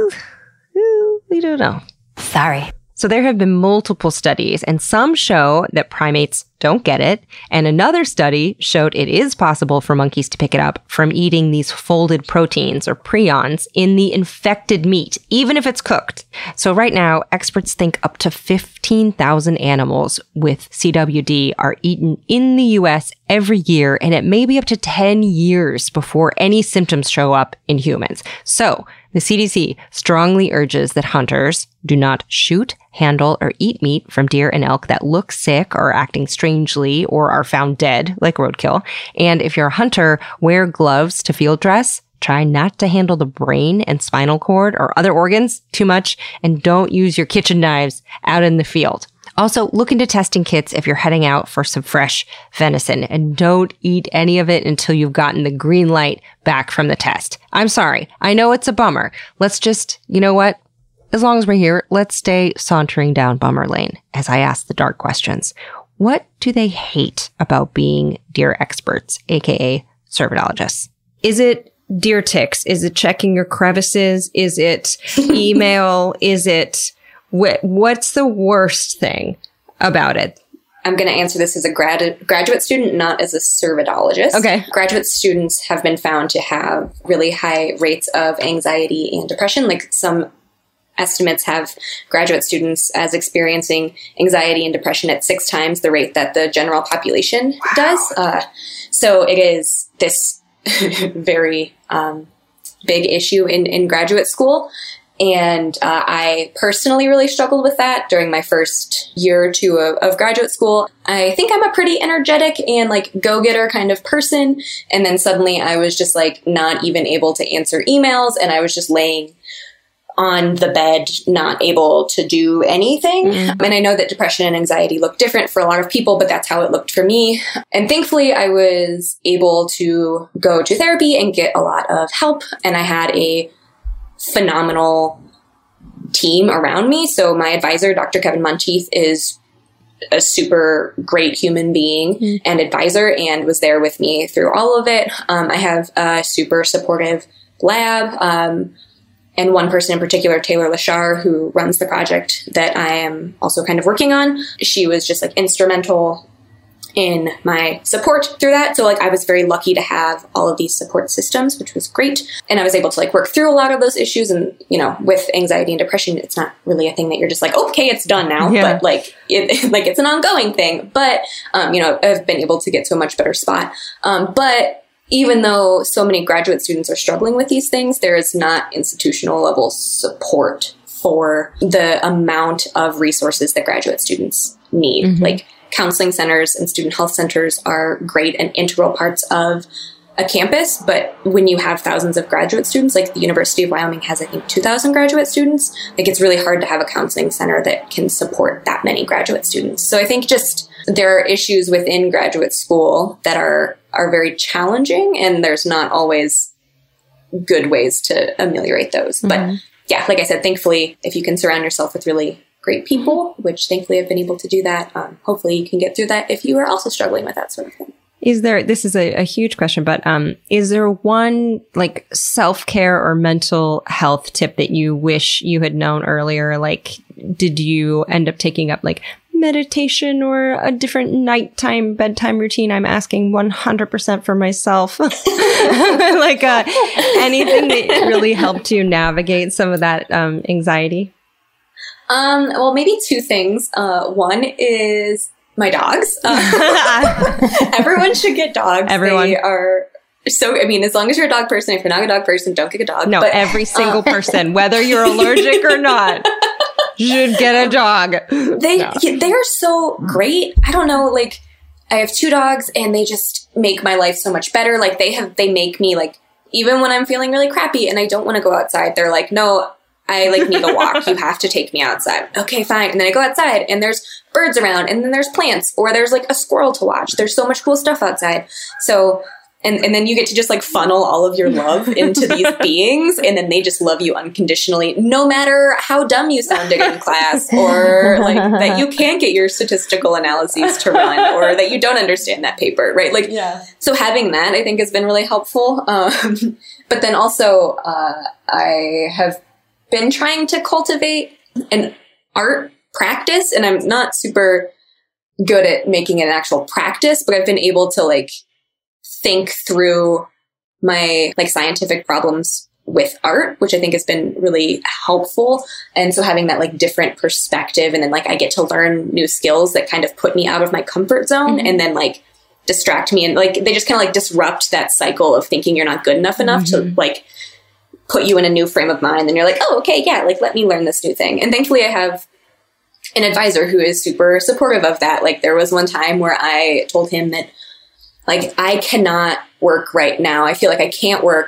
don't know. Sorry. So there have been multiple studies, and some show that primates don't get it, and another study showed it is possible for monkeys to pick it up from eating these folded proteins or prions in the infected meat, even if it's cooked. So right now, experts think up to 15,000 animals with CWD are eaten in the US every year, and it may be up to 10 years before any symptoms show up in humans. So the CDC strongly urges that hunters do not shoot, handle, or eat meat from deer and elk that look sick or acting strangely or are found dead, like roadkill. And if you're a hunter, wear gloves to field dress. Try not to handle the brain and spinal cord or other organs too much, and don't use your kitchen knives out in the field. Also, look into testing kits if you're heading out for some fresh venison, and don't eat any of it until you've gotten the green light back from the test. I'm sorry. I know it's a bummer. Let's just, you know what? As long as we're here, let's stay sauntering down bummer lane as I ask the dark questions. What do they hate about being deer experts, aka cervidologists? Is it deer ticks? Is it checking your crevices? Is it email? Is it what's the worst thing about it? I'm going to answer this as a graduate student, not as a cervidologist. Okay. Graduate students have been found to have really high rates of anxiety and depression. Like some estimates have graduate students as experiencing anxiety and depression at 6 times the rate that the general population does. So it is this very big issue in graduate school. And I personally really struggled with that during my first year or two of graduate school. I think I'm a pretty energetic and like go-getter kind of person. And then suddenly I was just like not even able to answer emails, and I was just laying on the bed, not able to do anything. And I know that depression and anxiety look different for a lot of people, but that's how it looked for me. And thankfully, I was able to go to therapy and get a lot of help. And I had a phenomenal team around me. So my advisor, Dr. Kevin Monteith, is a super great human being and advisor, and was there with me through all of it. I have a super supportive lab, and one person in particular, Taylor Lashar, who runs the project that I am also kind of working on. She was just like instrumental in my support through that. So like I was very lucky to have all of these support systems, which was great. And I was able to like work through a lot of those issues. And, you know, with anxiety and depression, it's not really a thing that you're just like, okay, it's done now. Yeah. But like, it's an ongoing thing. But, you know, I've been able to get to a much better spot. But even though so many graduate students are struggling with these things, there is not institutional level support for the amount of resources that graduate students need. Like, counseling centers and student health centers are great and integral parts of a campus. But when you have thousands of graduate students, like the University of Wyoming has, I think, 2,000 graduate students, like it's really hard to have a counseling center that can support that many graduate students. So I think just there are issues within graduate school that are very challenging, and there's not always good ways to ameliorate those. But yeah, like I said, thankfully, if you can surround yourself with really great people, which thankfully I've been able to do that. Hopefully you can get through that if you are also struggling with that sort of thing. This is a huge question, but is there one like self-care or mental health tip that you wish you had known earlier? Like, did you end up taking up like meditation or a different nighttime bedtime routine? I'm asking 100% for myself. Like anything that really helped you navigate some of that anxiety? Well, maybe 2 things. One is my dogs. Everyone should get dogs. Everyone. They are so, I mean, as long as you're a dog person, if you're not a dog person, don't get a dog. No, but every single person, whether you're allergic or not, should get a dog. They are so great. I don't know, like, I have 2 dogs and they just make my life so much better. Like, they make me, like, even when I'm feeling really crappy and I don't want to go outside, they're like, no, I like need a walk. You have to take me outside. Okay, fine. And then I go outside and there's birds around, and then there's plants, or there's like a squirrel to watch. There's so much cool stuff outside. So, and then you get to just like funnel all of your love into these beings, and then they just love you unconditionally, no matter how dumb you sounded in class, or like that you can't get your statistical analyses to run, or that you don't understand that paper, right? Like, so having that, I think, has been really helpful. But then also, I have been trying to cultivate an art practice, and I'm not super good at making it an actual practice, but I've been able to like think through my like scientific problems with art, which I think has been really helpful. And so having that like different perspective, and then like I get to learn new skills that kind of put me out of my comfort zone and then like distract me, and like they just kind of like disrupt that cycle of thinking you're not good enough to like put you in a new frame of mind. And you're like, oh, okay, yeah, like let me learn this new thing. And thankfully I have an advisor who is super supportive of that. Like there was one time where I told him that like, I cannot work right now. I feel like I can't work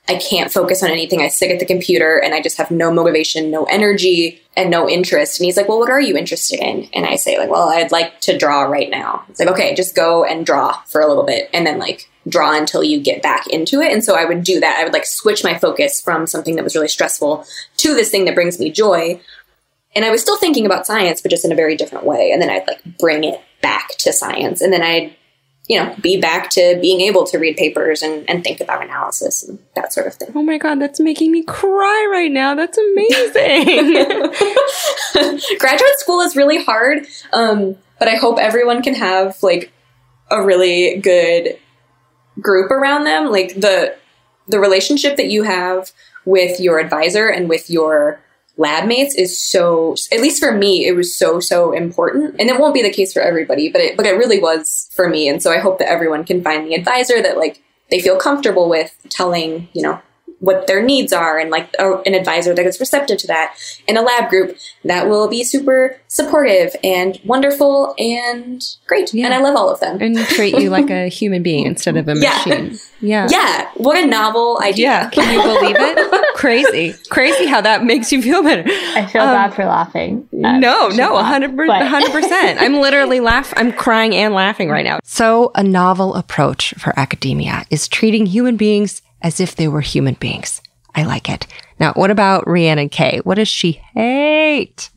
I can't focus on anything. I sit at the computer and I just have no motivation, no energy, and no interest. And he's like, well, what are you interested in? And I say, like, well, I'd like to draw right now. It's like, okay, just go and draw for a little bit and then like draw until you get back into it. And so I would do that. I would like switch my focus from something that was really stressful to this thing that brings me joy. And I was still thinking about science, but just in a very different way. And then I'd like bring it back to science. And then I'd, be back to being able to read papers and think about analysis and that sort of thing. Oh my God, that's making me cry right now. That's amazing. Graduate school is really hard, but I hope everyone can have like a really good group around them. Like the relationship that you have with your advisor and with your lab mates is so, at least for me, it was so important. And it won't be the case for everybody, but it really was for me. And so I hope that everyone can find the advisor that like they feel comfortable with telling, what their needs are, and like an advisor that is receptive to that, and a lab group that will be super supportive and wonderful and great. Yeah. And I love all of them. And treat you like a human being instead of a machine. Yeah. Yeah. What a novel idea. Yeah. Can you believe it? Crazy how that makes you feel better. I feel bad for laughing. No, 100%. I'm literally I'm crying and laughing right now. So a novel approach for academia is treating human beings as if they were human beings. I like it. Now, what about Rhiannon K? What does she hate?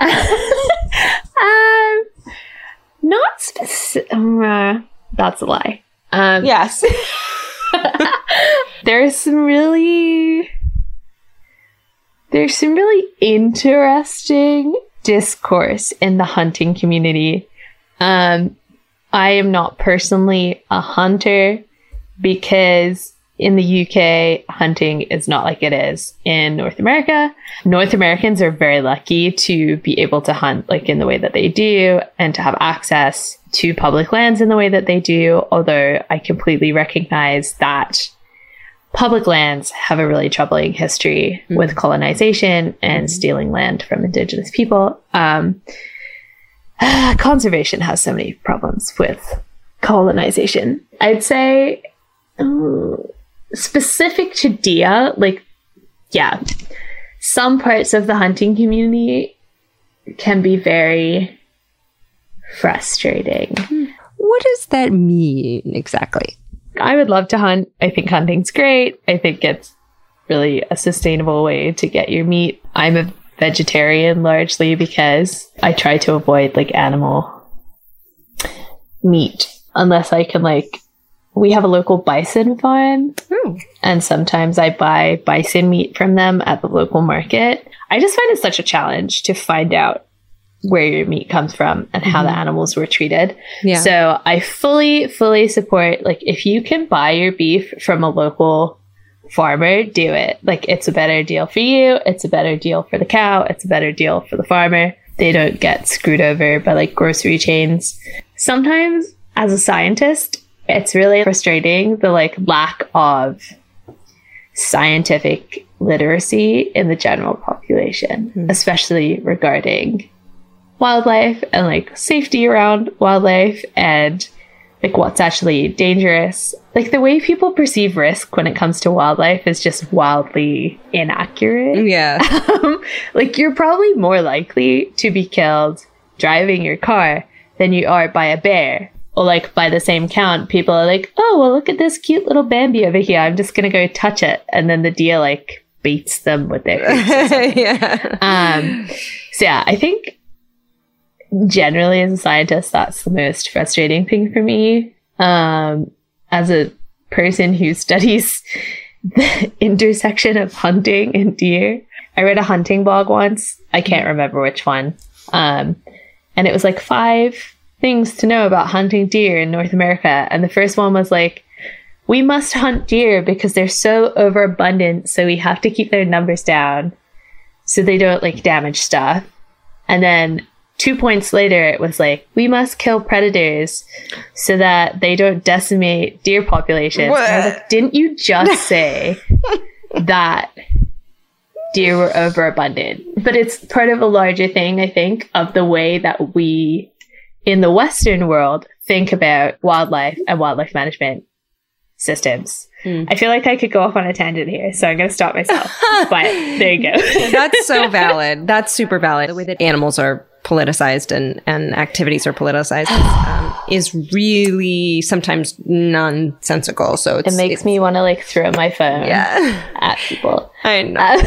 Not specific. That's a lie. Yes. There's some really interesting discourse in the hunting community. I am not personally a hunter because in the UK, hunting is not like it is in North America. North Americans are very lucky to be able to hunt like in the way that they do and to have access to public lands in the way that they do. Although I completely recognize that public lands have a really troubling history with colonization and stealing land from Indigenous people. Conservation has so many problems with colonization. I'd say specific to deer, some parts of the hunting community can be very frustrating. What does that mean exactly? I would love to hunt. I think hunting's great. I think it's really a sustainable way to get your meat. I'm a vegetarian largely because I try to avoid animal meat unless I can we have a local bison farm and sometimes I buy bison meat from them at the local market. I just find it such a challenge to find out where your meat comes from and how the animals were treated. Yeah. So I fully support, if you can buy your beef from a local farmer, do it. It's a better deal for you. It's a better deal for the cow. It's a better deal for the farmer. They don't get screwed over by grocery chains. Sometimes as a scientist, it's really frustrating the lack of scientific literacy in the general population, especially regarding wildlife and safety around wildlife and what's actually dangerous. The way people perceive risk when it comes to wildlife is just wildly inaccurate. Yeah. You're probably more likely to be killed driving your car than you are by a bear. Or by the same count, people are oh, well, look at this cute little Bambi over here. I'm just going to go touch it. And then the deer beats them with their face. Yeah. So yeah, I think generally as a scientist, that's the most frustrating thing for me. As a person who studies the intersection of hunting and deer, I read a hunting blog once. I can't remember which one. And it was 5 things to know about hunting deer in North America. And the first one was we must hunt deer because they're so overabundant, so we have to keep their numbers down so they don't damage stuff. And then 2 points later, it was we must kill predators so that they don't decimate deer populations. And I was didn't you just say that deer were overabundant? But it's part of a larger thing, I think, of the way that we in the Western world think about wildlife and wildlife management systems. I feel like I could go off on a tangent here, so I'm going to stop myself. But there you go. That's so valid. That's super valid. The way that animals are politicized and activities are politicized is really sometimes nonsensical. So it makes me want to like throw my phone at people. I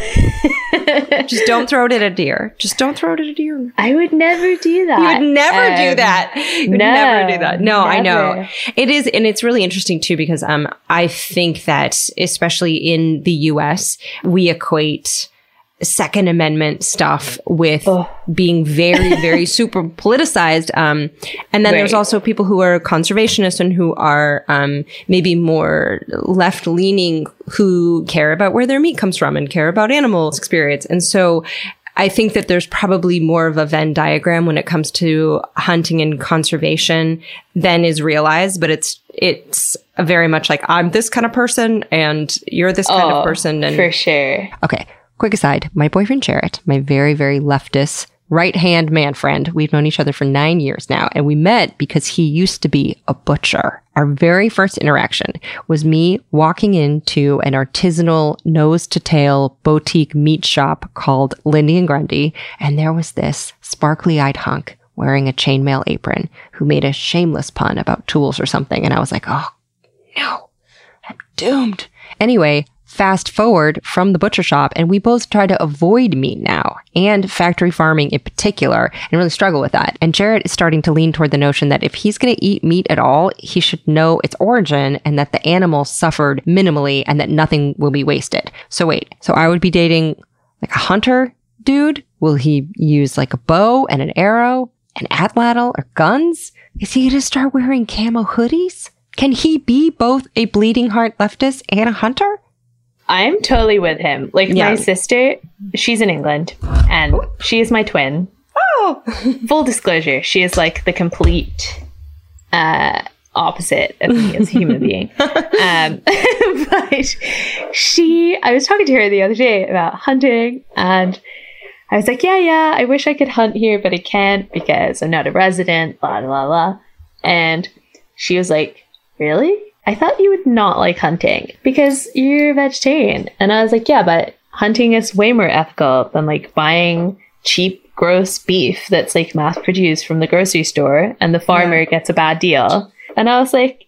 know. Just don't throw it at a deer. Just don't throw it at a deer. I would never do that. You would never do that. You would never do that. No, never. I know. It is, and it's really interesting too, because I think that especially in the US, we equate Second Amendment stuff with being very, very super politicized. And then there's also people who are conservationists and who are maybe more left leaning, who care about where their meat comes from and care about animal experience. And so I think that there's probably more of a Venn diagram when it comes to hunting and conservation than is realized, but it's very much like, I'm this kind of person and you're this kind of person. And for sure. Okay. Quick aside, my boyfriend Jarrett, my very, very leftist right-hand man friend, we've known each other for 9 years now, and we met because he used to be a butcher. Our very first interaction was me walking into an artisanal nose-to-tail boutique meat shop called Lindy & Grundy, and there was this sparkly-eyed hunk wearing a chainmail apron who made a shameless pun about tools or something, and I was like, oh, no, I'm doomed. Anyway, fast forward from the butcher shop, and we both try to avoid meat now, and factory farming in particular, and really struggle with that. And Jarrett is starting to lean toward the notion that if he's going to eat meat at all, he should know its origin and that the animal suffered minimally and that nothing will be wasted. So wait, so I would be dating like a hunter dude? Will he use like a bow and an arrow, an atlatl, or guns? Is he going to start wearing camo hoodies? Can he be both a bleeding heart leftist and a hunter? I'm totally with him. Like my sister, she's in England and she is my twin. Oh, full disclosure. She is like the complete opposite of me as a human being. But I was talking to her the other day about hunting and I was like, yeah, I wish I could hunt here, but I can't because I'm not a resident, blah, blah, blah. And she was like, really? I thought you would not like hunting because you're a vegetarian. And I was like, yeah, but hunting is way more ethical than like buying cheap, gross beef that's like mass produced from the grocery store and the farmer gets a bad deal. And I was like,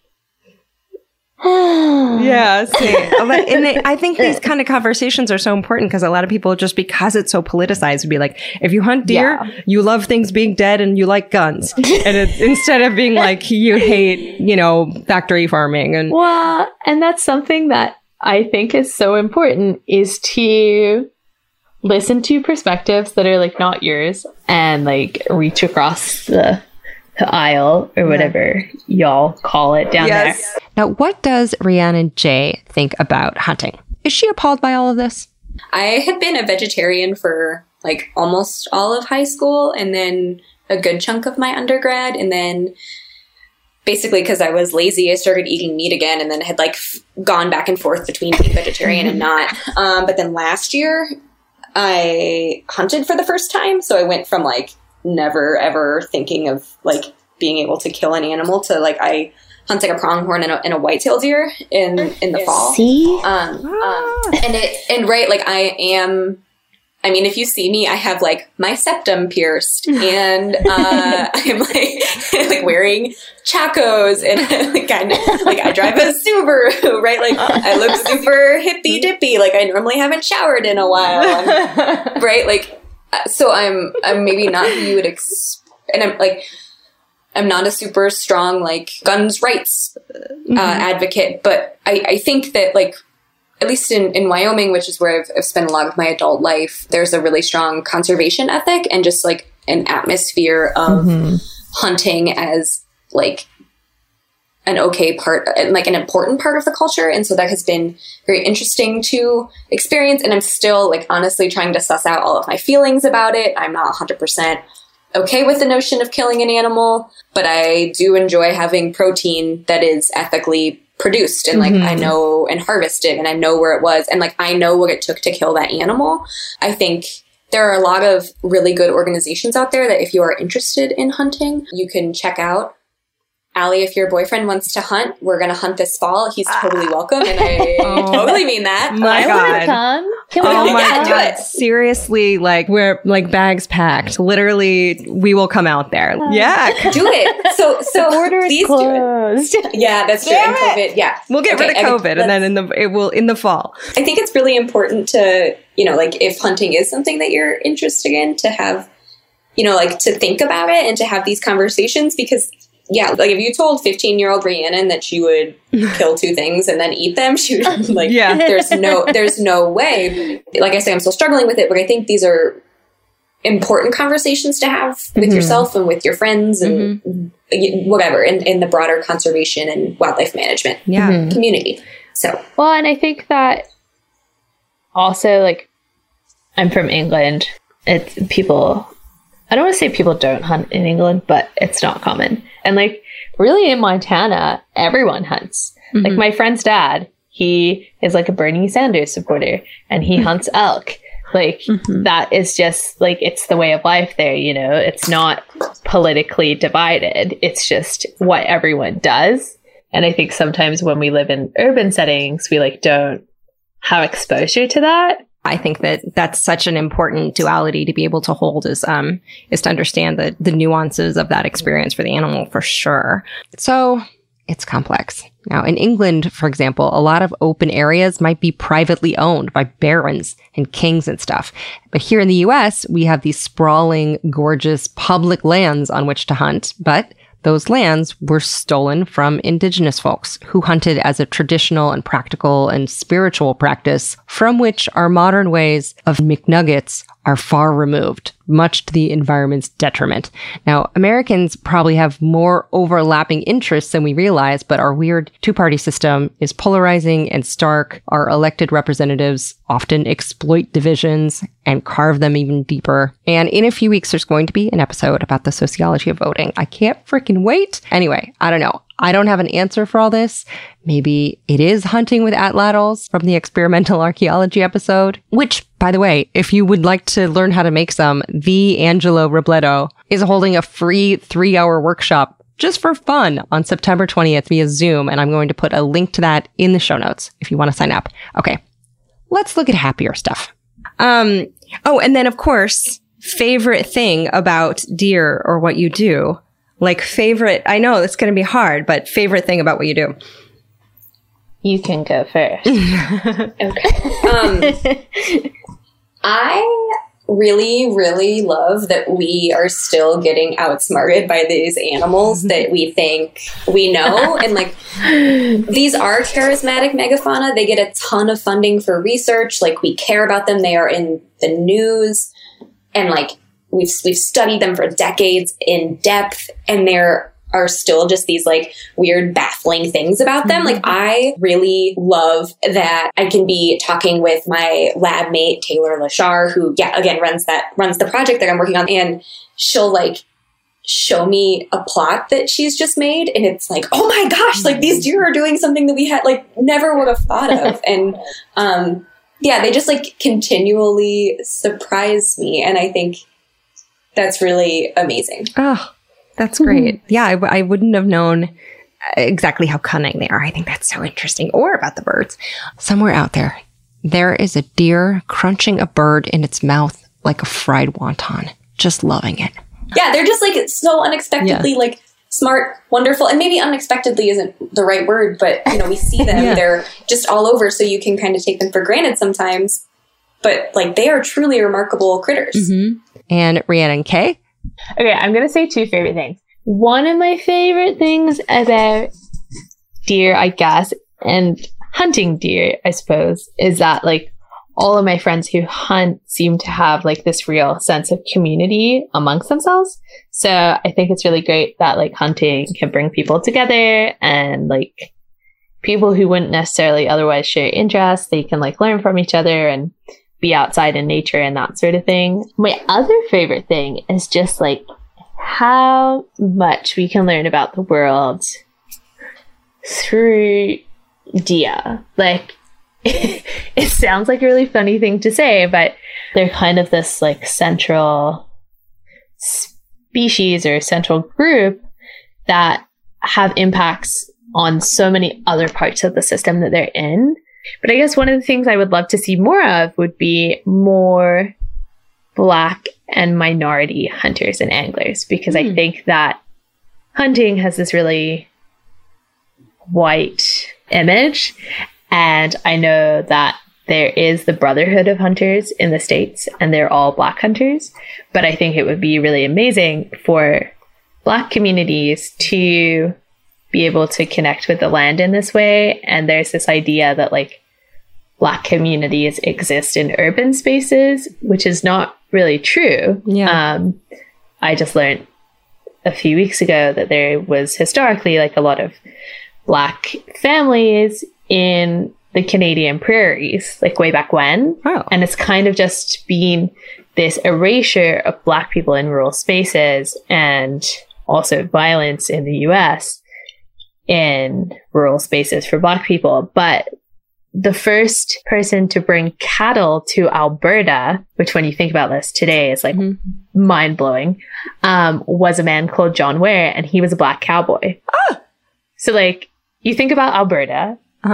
yeah, same. And I think these kind of conversations are so important because a lot of people, just because it's so politicized, would be like, if you hunt deer, you love things being dead and you like guns. And instead of being like, you hate, factory farming. And that's something that I think is so important, is to listen to perspectives that are like not yours and like reach across the aisle or whatever y'all call it down there. Now, what does Rhiannon J think about hunting? Is she appalled by all of this? I had been a vegetarian for like almost all of high school and then a good chunk of my undergrad. And then basically because I was lazy, I started eating meat again and then had like gone back and forth between being vegetarian and not. But then last year I hunted for the first time. So I went from like never ever thinking of like being able to kill an animal to like I hunt like a pronghorn and a white-tailed deer in the fall. See? And like I mean, if you see me, I have like my septum pierced and I'm like wearing chacos and like I drive a Subaru, right? Like I look super hippy dippy, like I normally haven't showered in a while, right? Like so I'm maybe not who you would and I'm not a super strong like guns rights advocate, but I think that like at least in Wyoming, which is where I've spent a lot of my adult life, there's a really strong conservation ethic and just like an atmosphere of hunting as like an okay part, like an important part of the culture. And so that has been very interesting to experience. And I'm still like honestly trying to suss out all of my feelings about it. I'm not 100% okay with the notion of killing an animal, but I do enjoy having protein that is ethically produced and like I know and harvested and I know where it was and like I know what it took to kill that animal. I think there are a lot of really good organizations out there that if you are interested in hunting, you can check out. Allie, if your boyfriend wants to hunt, we're going to hunt this fall. He's totally welcome. And I totally mean that. My God. Come. Can we Oh my Yeah, do God. it. Seriously, like we're like bags packed. Literally, we will come out there. Yeah. Do it. So Border is please closed. do it. Yeah, that's true. And COVID, yeah. We'll get rid of Okay, COVID and then in the fall. I think it's really important to, like if hunting is something that you're interested in, to have, like to think about it and to have these conversations, because yeah, like if you told 15-year-old Rhiannon that she would kill 2 things and then eat them, she would like, Yeah. there's no way. Like I say, I'm still struggling with it, but I think these are important conversations to have with yourself and with your friends and whatever in the broader conservation and wildlife management community. So, Well, and I think that also, like, I'm from England. It's people, I don't want to say people don't hunt in England, but it's not common. And like, really in Montana, everyone hunts. Like my friend's dad, he is like a Bernie Sanders supporter and he hunts elk. Like that is just like, it's the way of life there, it's not politically divided. It's just what everyone does. And I think sometimes when we live in urban settings, we like don't have exposure to that. I think that that's such an important duality to be able to hold is to understand the nuances of that experience for the animal for sure. So it's complex. Now, in England, for example, a lot of open areas might be privately owned by barons and kings and stuff. But here in the US, we have these sprawling, gorgeous public lands on which to hunt. But those lands were stolen from indigenous folks who hunted as a traditional and practical and spiritual practice from which our modern ways of McNuggets are far removed, much to the environment's detriment. Now, Americans probably have more overlapping interests than we realize, but our weird two-party system is polarizing and stark. Our elected representatives often exploit divisions and carve them even deeper. And in a few weeks, there's going to be an episode about the sociology of voting. I can't freaking wait. Anyway, I don't know. I don't have an answer for all this. Maybe it is hunting with atlatls from the experimental archaeology episode, which, by the way, if you would like to learn how to make some, the Angelo Robledo is holding a free 3-hour workshop just for fun on September 20th via Zoom. And I'm going to put a link to that in the show notes if you want to sign up. Okay, let's look at happier stuff. Oh, and then of course, favorite thing about deer or what you do. Like favorite, I know it's going to be hard, but favorite thing about what you do. You can go first. I really, really love that we are still getting outsmarted by these animals that we think we know. And like, these are charismatic megafauna. They get a ton of funding for research. Like, we care about them. They are in the news. And like, we've studied them for decades in depth, and there are still just these like weird, baffling things about them. Like, I really love that I can be talking with my lab mate, Taylor Lashar, who, again, runs the project that I'm working on. And she'll like show me a plot that she's just made. And it's like, oh my gosh, like these deer are doing something that we had like never would have thought of. And, they just like continually surprise me. And I think that's really amazing. Oh, that's great. Yeah, I wouldn't have known exactly how cunning they are. I think that's so interesting. Or about the birds. Somewhere out there, there is a deer crunching a bird in its mouth like a fried wonton. Just loving it. Yeah, they're just like so unexpectedly like smart, wonderful. And maybe unexpectedly isn't the right word, but we see them. They're just all over, so you can kind of take them for granted sometimes. But like, they are truly remarkable critters. And Rhiannon K? Okay, I'm going to say 2 favorite things. One of my favorite things about deer, I guess, and hunting deer, I suppose, is that like all of my friends who hunt seem to have like this real sense of community amongst themselves. So I think it's really great that like hunting can bring people together, and like people who wouldn't necessarily otherwise share interests, they can like learn from each other and be outside in nature and that sort of thing. My other favorite thing is just like how much we can learn about the world through deer. Like, it sounds like a really funny thing to say, but they're kind of this like central species or central group that have impacts on so many other parts of the system that they're in. But I guess one of the things I would love to see more of would be more Black and minority hunters and anglers, because I think that hunting has this really white image. And I know that there is the Brotherhood of Hunters in the States, and they're all Black hunters. But I think it would be really amazing for Black communities to be able to connect with the land in this way. And there's this idea that like Black communities exist in urban spaces, which is not really true. I just learned a few weeks ago that there was historically like a lot of Black families in the Canadian prairies, like way back when. And it's kind of just been this erasure of Black people in rural spaces, and also violence in the US in rural spaces for Black people. But the first person to bring cattle to Alberta, which when you think about this today is like mind-blowing, was a man called John Ware, and he was a Black cowboy. So like, you think about Alberta,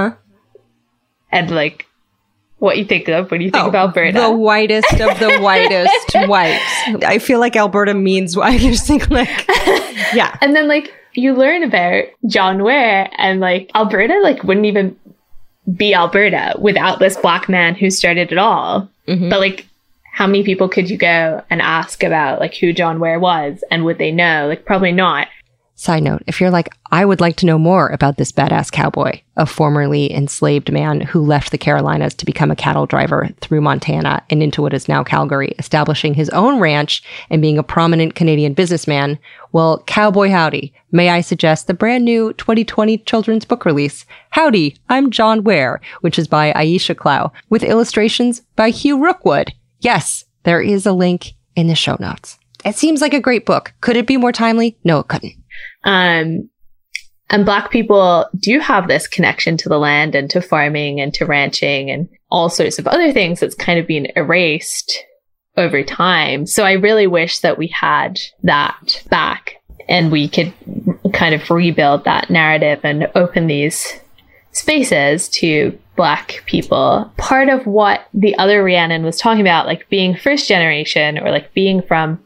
and like what you think of when you think of Alberta. The whitest of the whitest whites. I feel like Alberta means I just think like, yeah. And then like you learn about John Ware, and like Alberta like wouldn't even be Alberta without this Black man who started it all. But like, how many people could you go and ask about like who John Ware was, and would they know? Like, probably not. Side note, if you're like, I would like to know more about this badass cowboy, a formerly enslaved man who left the Carolinas to become a cattle driver through Montana and into what is now Calgary, establishing his own ranch and being a prominent Canadian businessman, well, cowboy howdy. May I suggest the brand new 2020 children's book release, Howdy, I'm John Ware, which is by Aisha Clow, with illustrations by Hugh Rookwood. Yes, there is a link in the show notes. It seems like a great book. Could it be more timely? No, it couldn't. And Black people do have this connection to the land and to farming and to ranching and all sorts of other things that's kind of been erased over time. So I really wish that we had that back and we could kind of rebuild that narrative and open these spaces to Black people. Part of what the other Rhiannon was talking about, like being first generation or like being from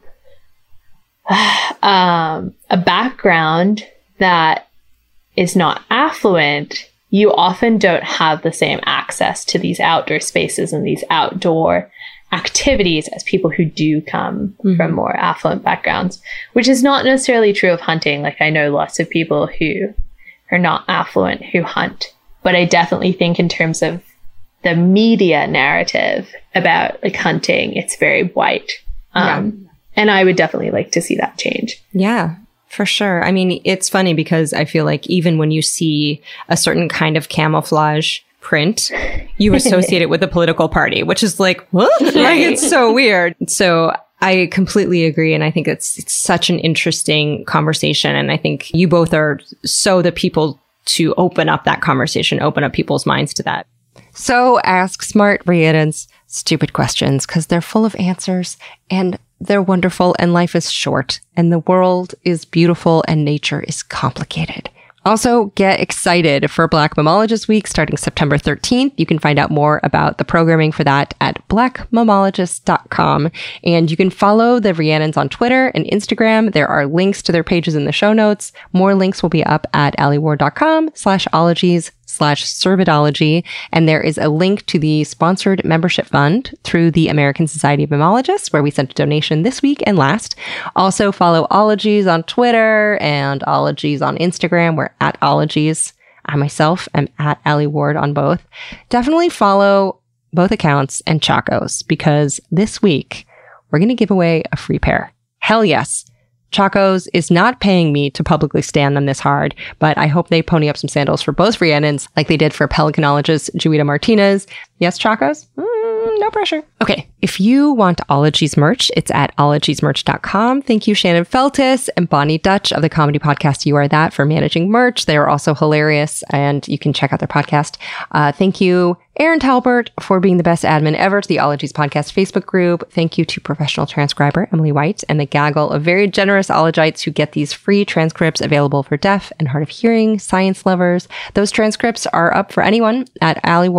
a background that is not affluent, you often don't have the same access to these outdoor spaces and these outdoor activities as people who do come from more affluent backgrounds, which is not necessarily true of hunting. Like, I know lots of people who are not affluent who hunt, but I definitely think in terms of the media narrative about like hunting, it's very white. And I would definitely like to see that change. Yeah, for sure. I mean, it's funny because I feel like even when you see a certain kind of camouflage print, you associate it with a political party, which is like, what? Like, it's so weird. So I completely agree. And I think it's such an interesting conversation. And I think you both are so the people to open up that conversation, open up people's minds to that. So ask smart Rhiannon's stupid questions because they're full of answers and they're wonderful, and life is short, and the world is beautiful, and nature is complicated. Also, get excited for Black Mammologist Week starting September 13th. You can find out more about the programming for that at blackmammologist.com. And you can follow the Rhiannons on Twitter and Instagram. There are links to their pages in the show notes. More links will be up at alieward.com/ologies/cervidology. And there is a link to the sponsored membership fund through the American Society of Mammalogists, where we sent a donation this week and last. Also follow Ologies on Twitter and Ologies on Instagram. We're at Ologies. I myself am at Ali Ward on both. Definitely follow both accounts and Chacos, because this week we're going to give away a free pair. Hell yes. Chacos is not paying me to publicly stand them this hard, but I hope they pony up some sandals for both Rhiannons like they did for pelicanologist Juita Martinez. Yes, Chacos? Nope. pressure. Okay, if you want Ologies merch, it's at ologiesmerch.com. Thank you, Shannon Feltus and Bonnie Dutch of the comedy podcast You Are That for managing merch. They are also hilarious, and you can check out their podcast. Thank you, Aaron Talbert, for being the best admin ever to the Ologies podcast Facebook group. Thank you to professional transcriber Emily White and the gaggle of very generous Ologites who get these free transcripts available for deaf and hard of hearing science lovers. Those transcripts are up for anyone at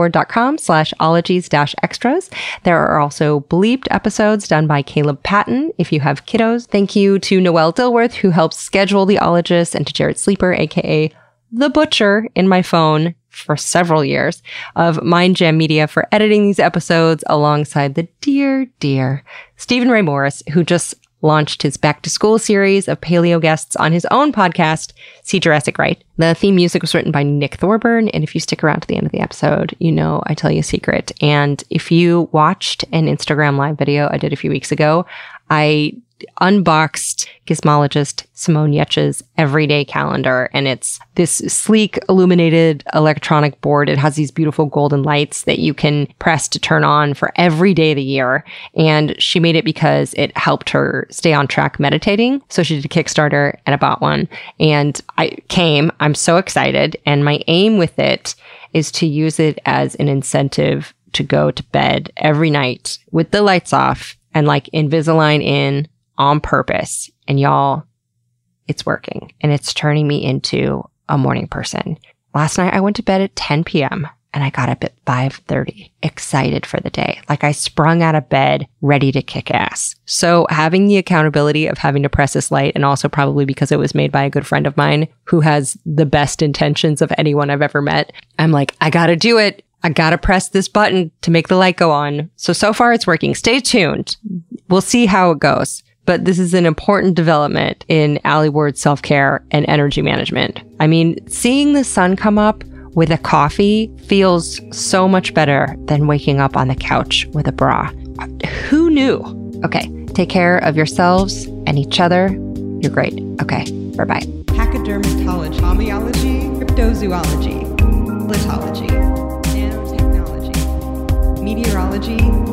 alieward.com/ologies-extras. There are also bleeped episodes done by Caleb Patton if you have kiddos. Thank you to Noelle Dilworth, who helps schedule the Ologists, and to Jared Sleeper, aka The Butcher, in my phone for several years, of Mind Jam Media for editing these episodes alongside the dear Stephen Ray Morris, who just launched his back to school series of paleo guests on his own podcast, See Jurassic Right. The theme music was written by Nick Thorburn. And if you stick around to the end of the episode, you know I tell you a secret. And if you watched an Instagram live video I did a few weeks ago, I unboxed Gizmologist Simone Yetch's everyday calendar, and it's this sleek illuminated electronic board. It has these beautiful golden lights that you can press to turn on for every day of the year, and she made it because it helped her stay on track meditating. So she did a Kickstarter, and I bought one, and I'm so excited, and my aim with it is to use it as an incentive to go to bed every night with the lights off and like Invisalign in on purpose. And y'all, it's working, and it's turning me into a morning person. Last night I went to bed at 10 p.m. and I got up at 5:30, excited for the day. Like I sprung out of bed, ready to kick ass. So having the accountability of having to press this light, and also probably because it was made by a good friend of mine who has the best intentions of anyone I've ever met, I'm like, I gotta do it. I gotta press this button to make the light go on. So far it's working. Stay tuned. We'll see how it goes. But this is an important development in Alie Ward's self-care and energy management. I mean, seeing the sun come up with a coffee feels so much better than waking up on the couch with a bra. Who knew? Okay, take care of yourselves and each other. You're great. Okay, bye-bye. Pachydermatology, homeology, cryptozoology, litology, nanotechnology, meteorology,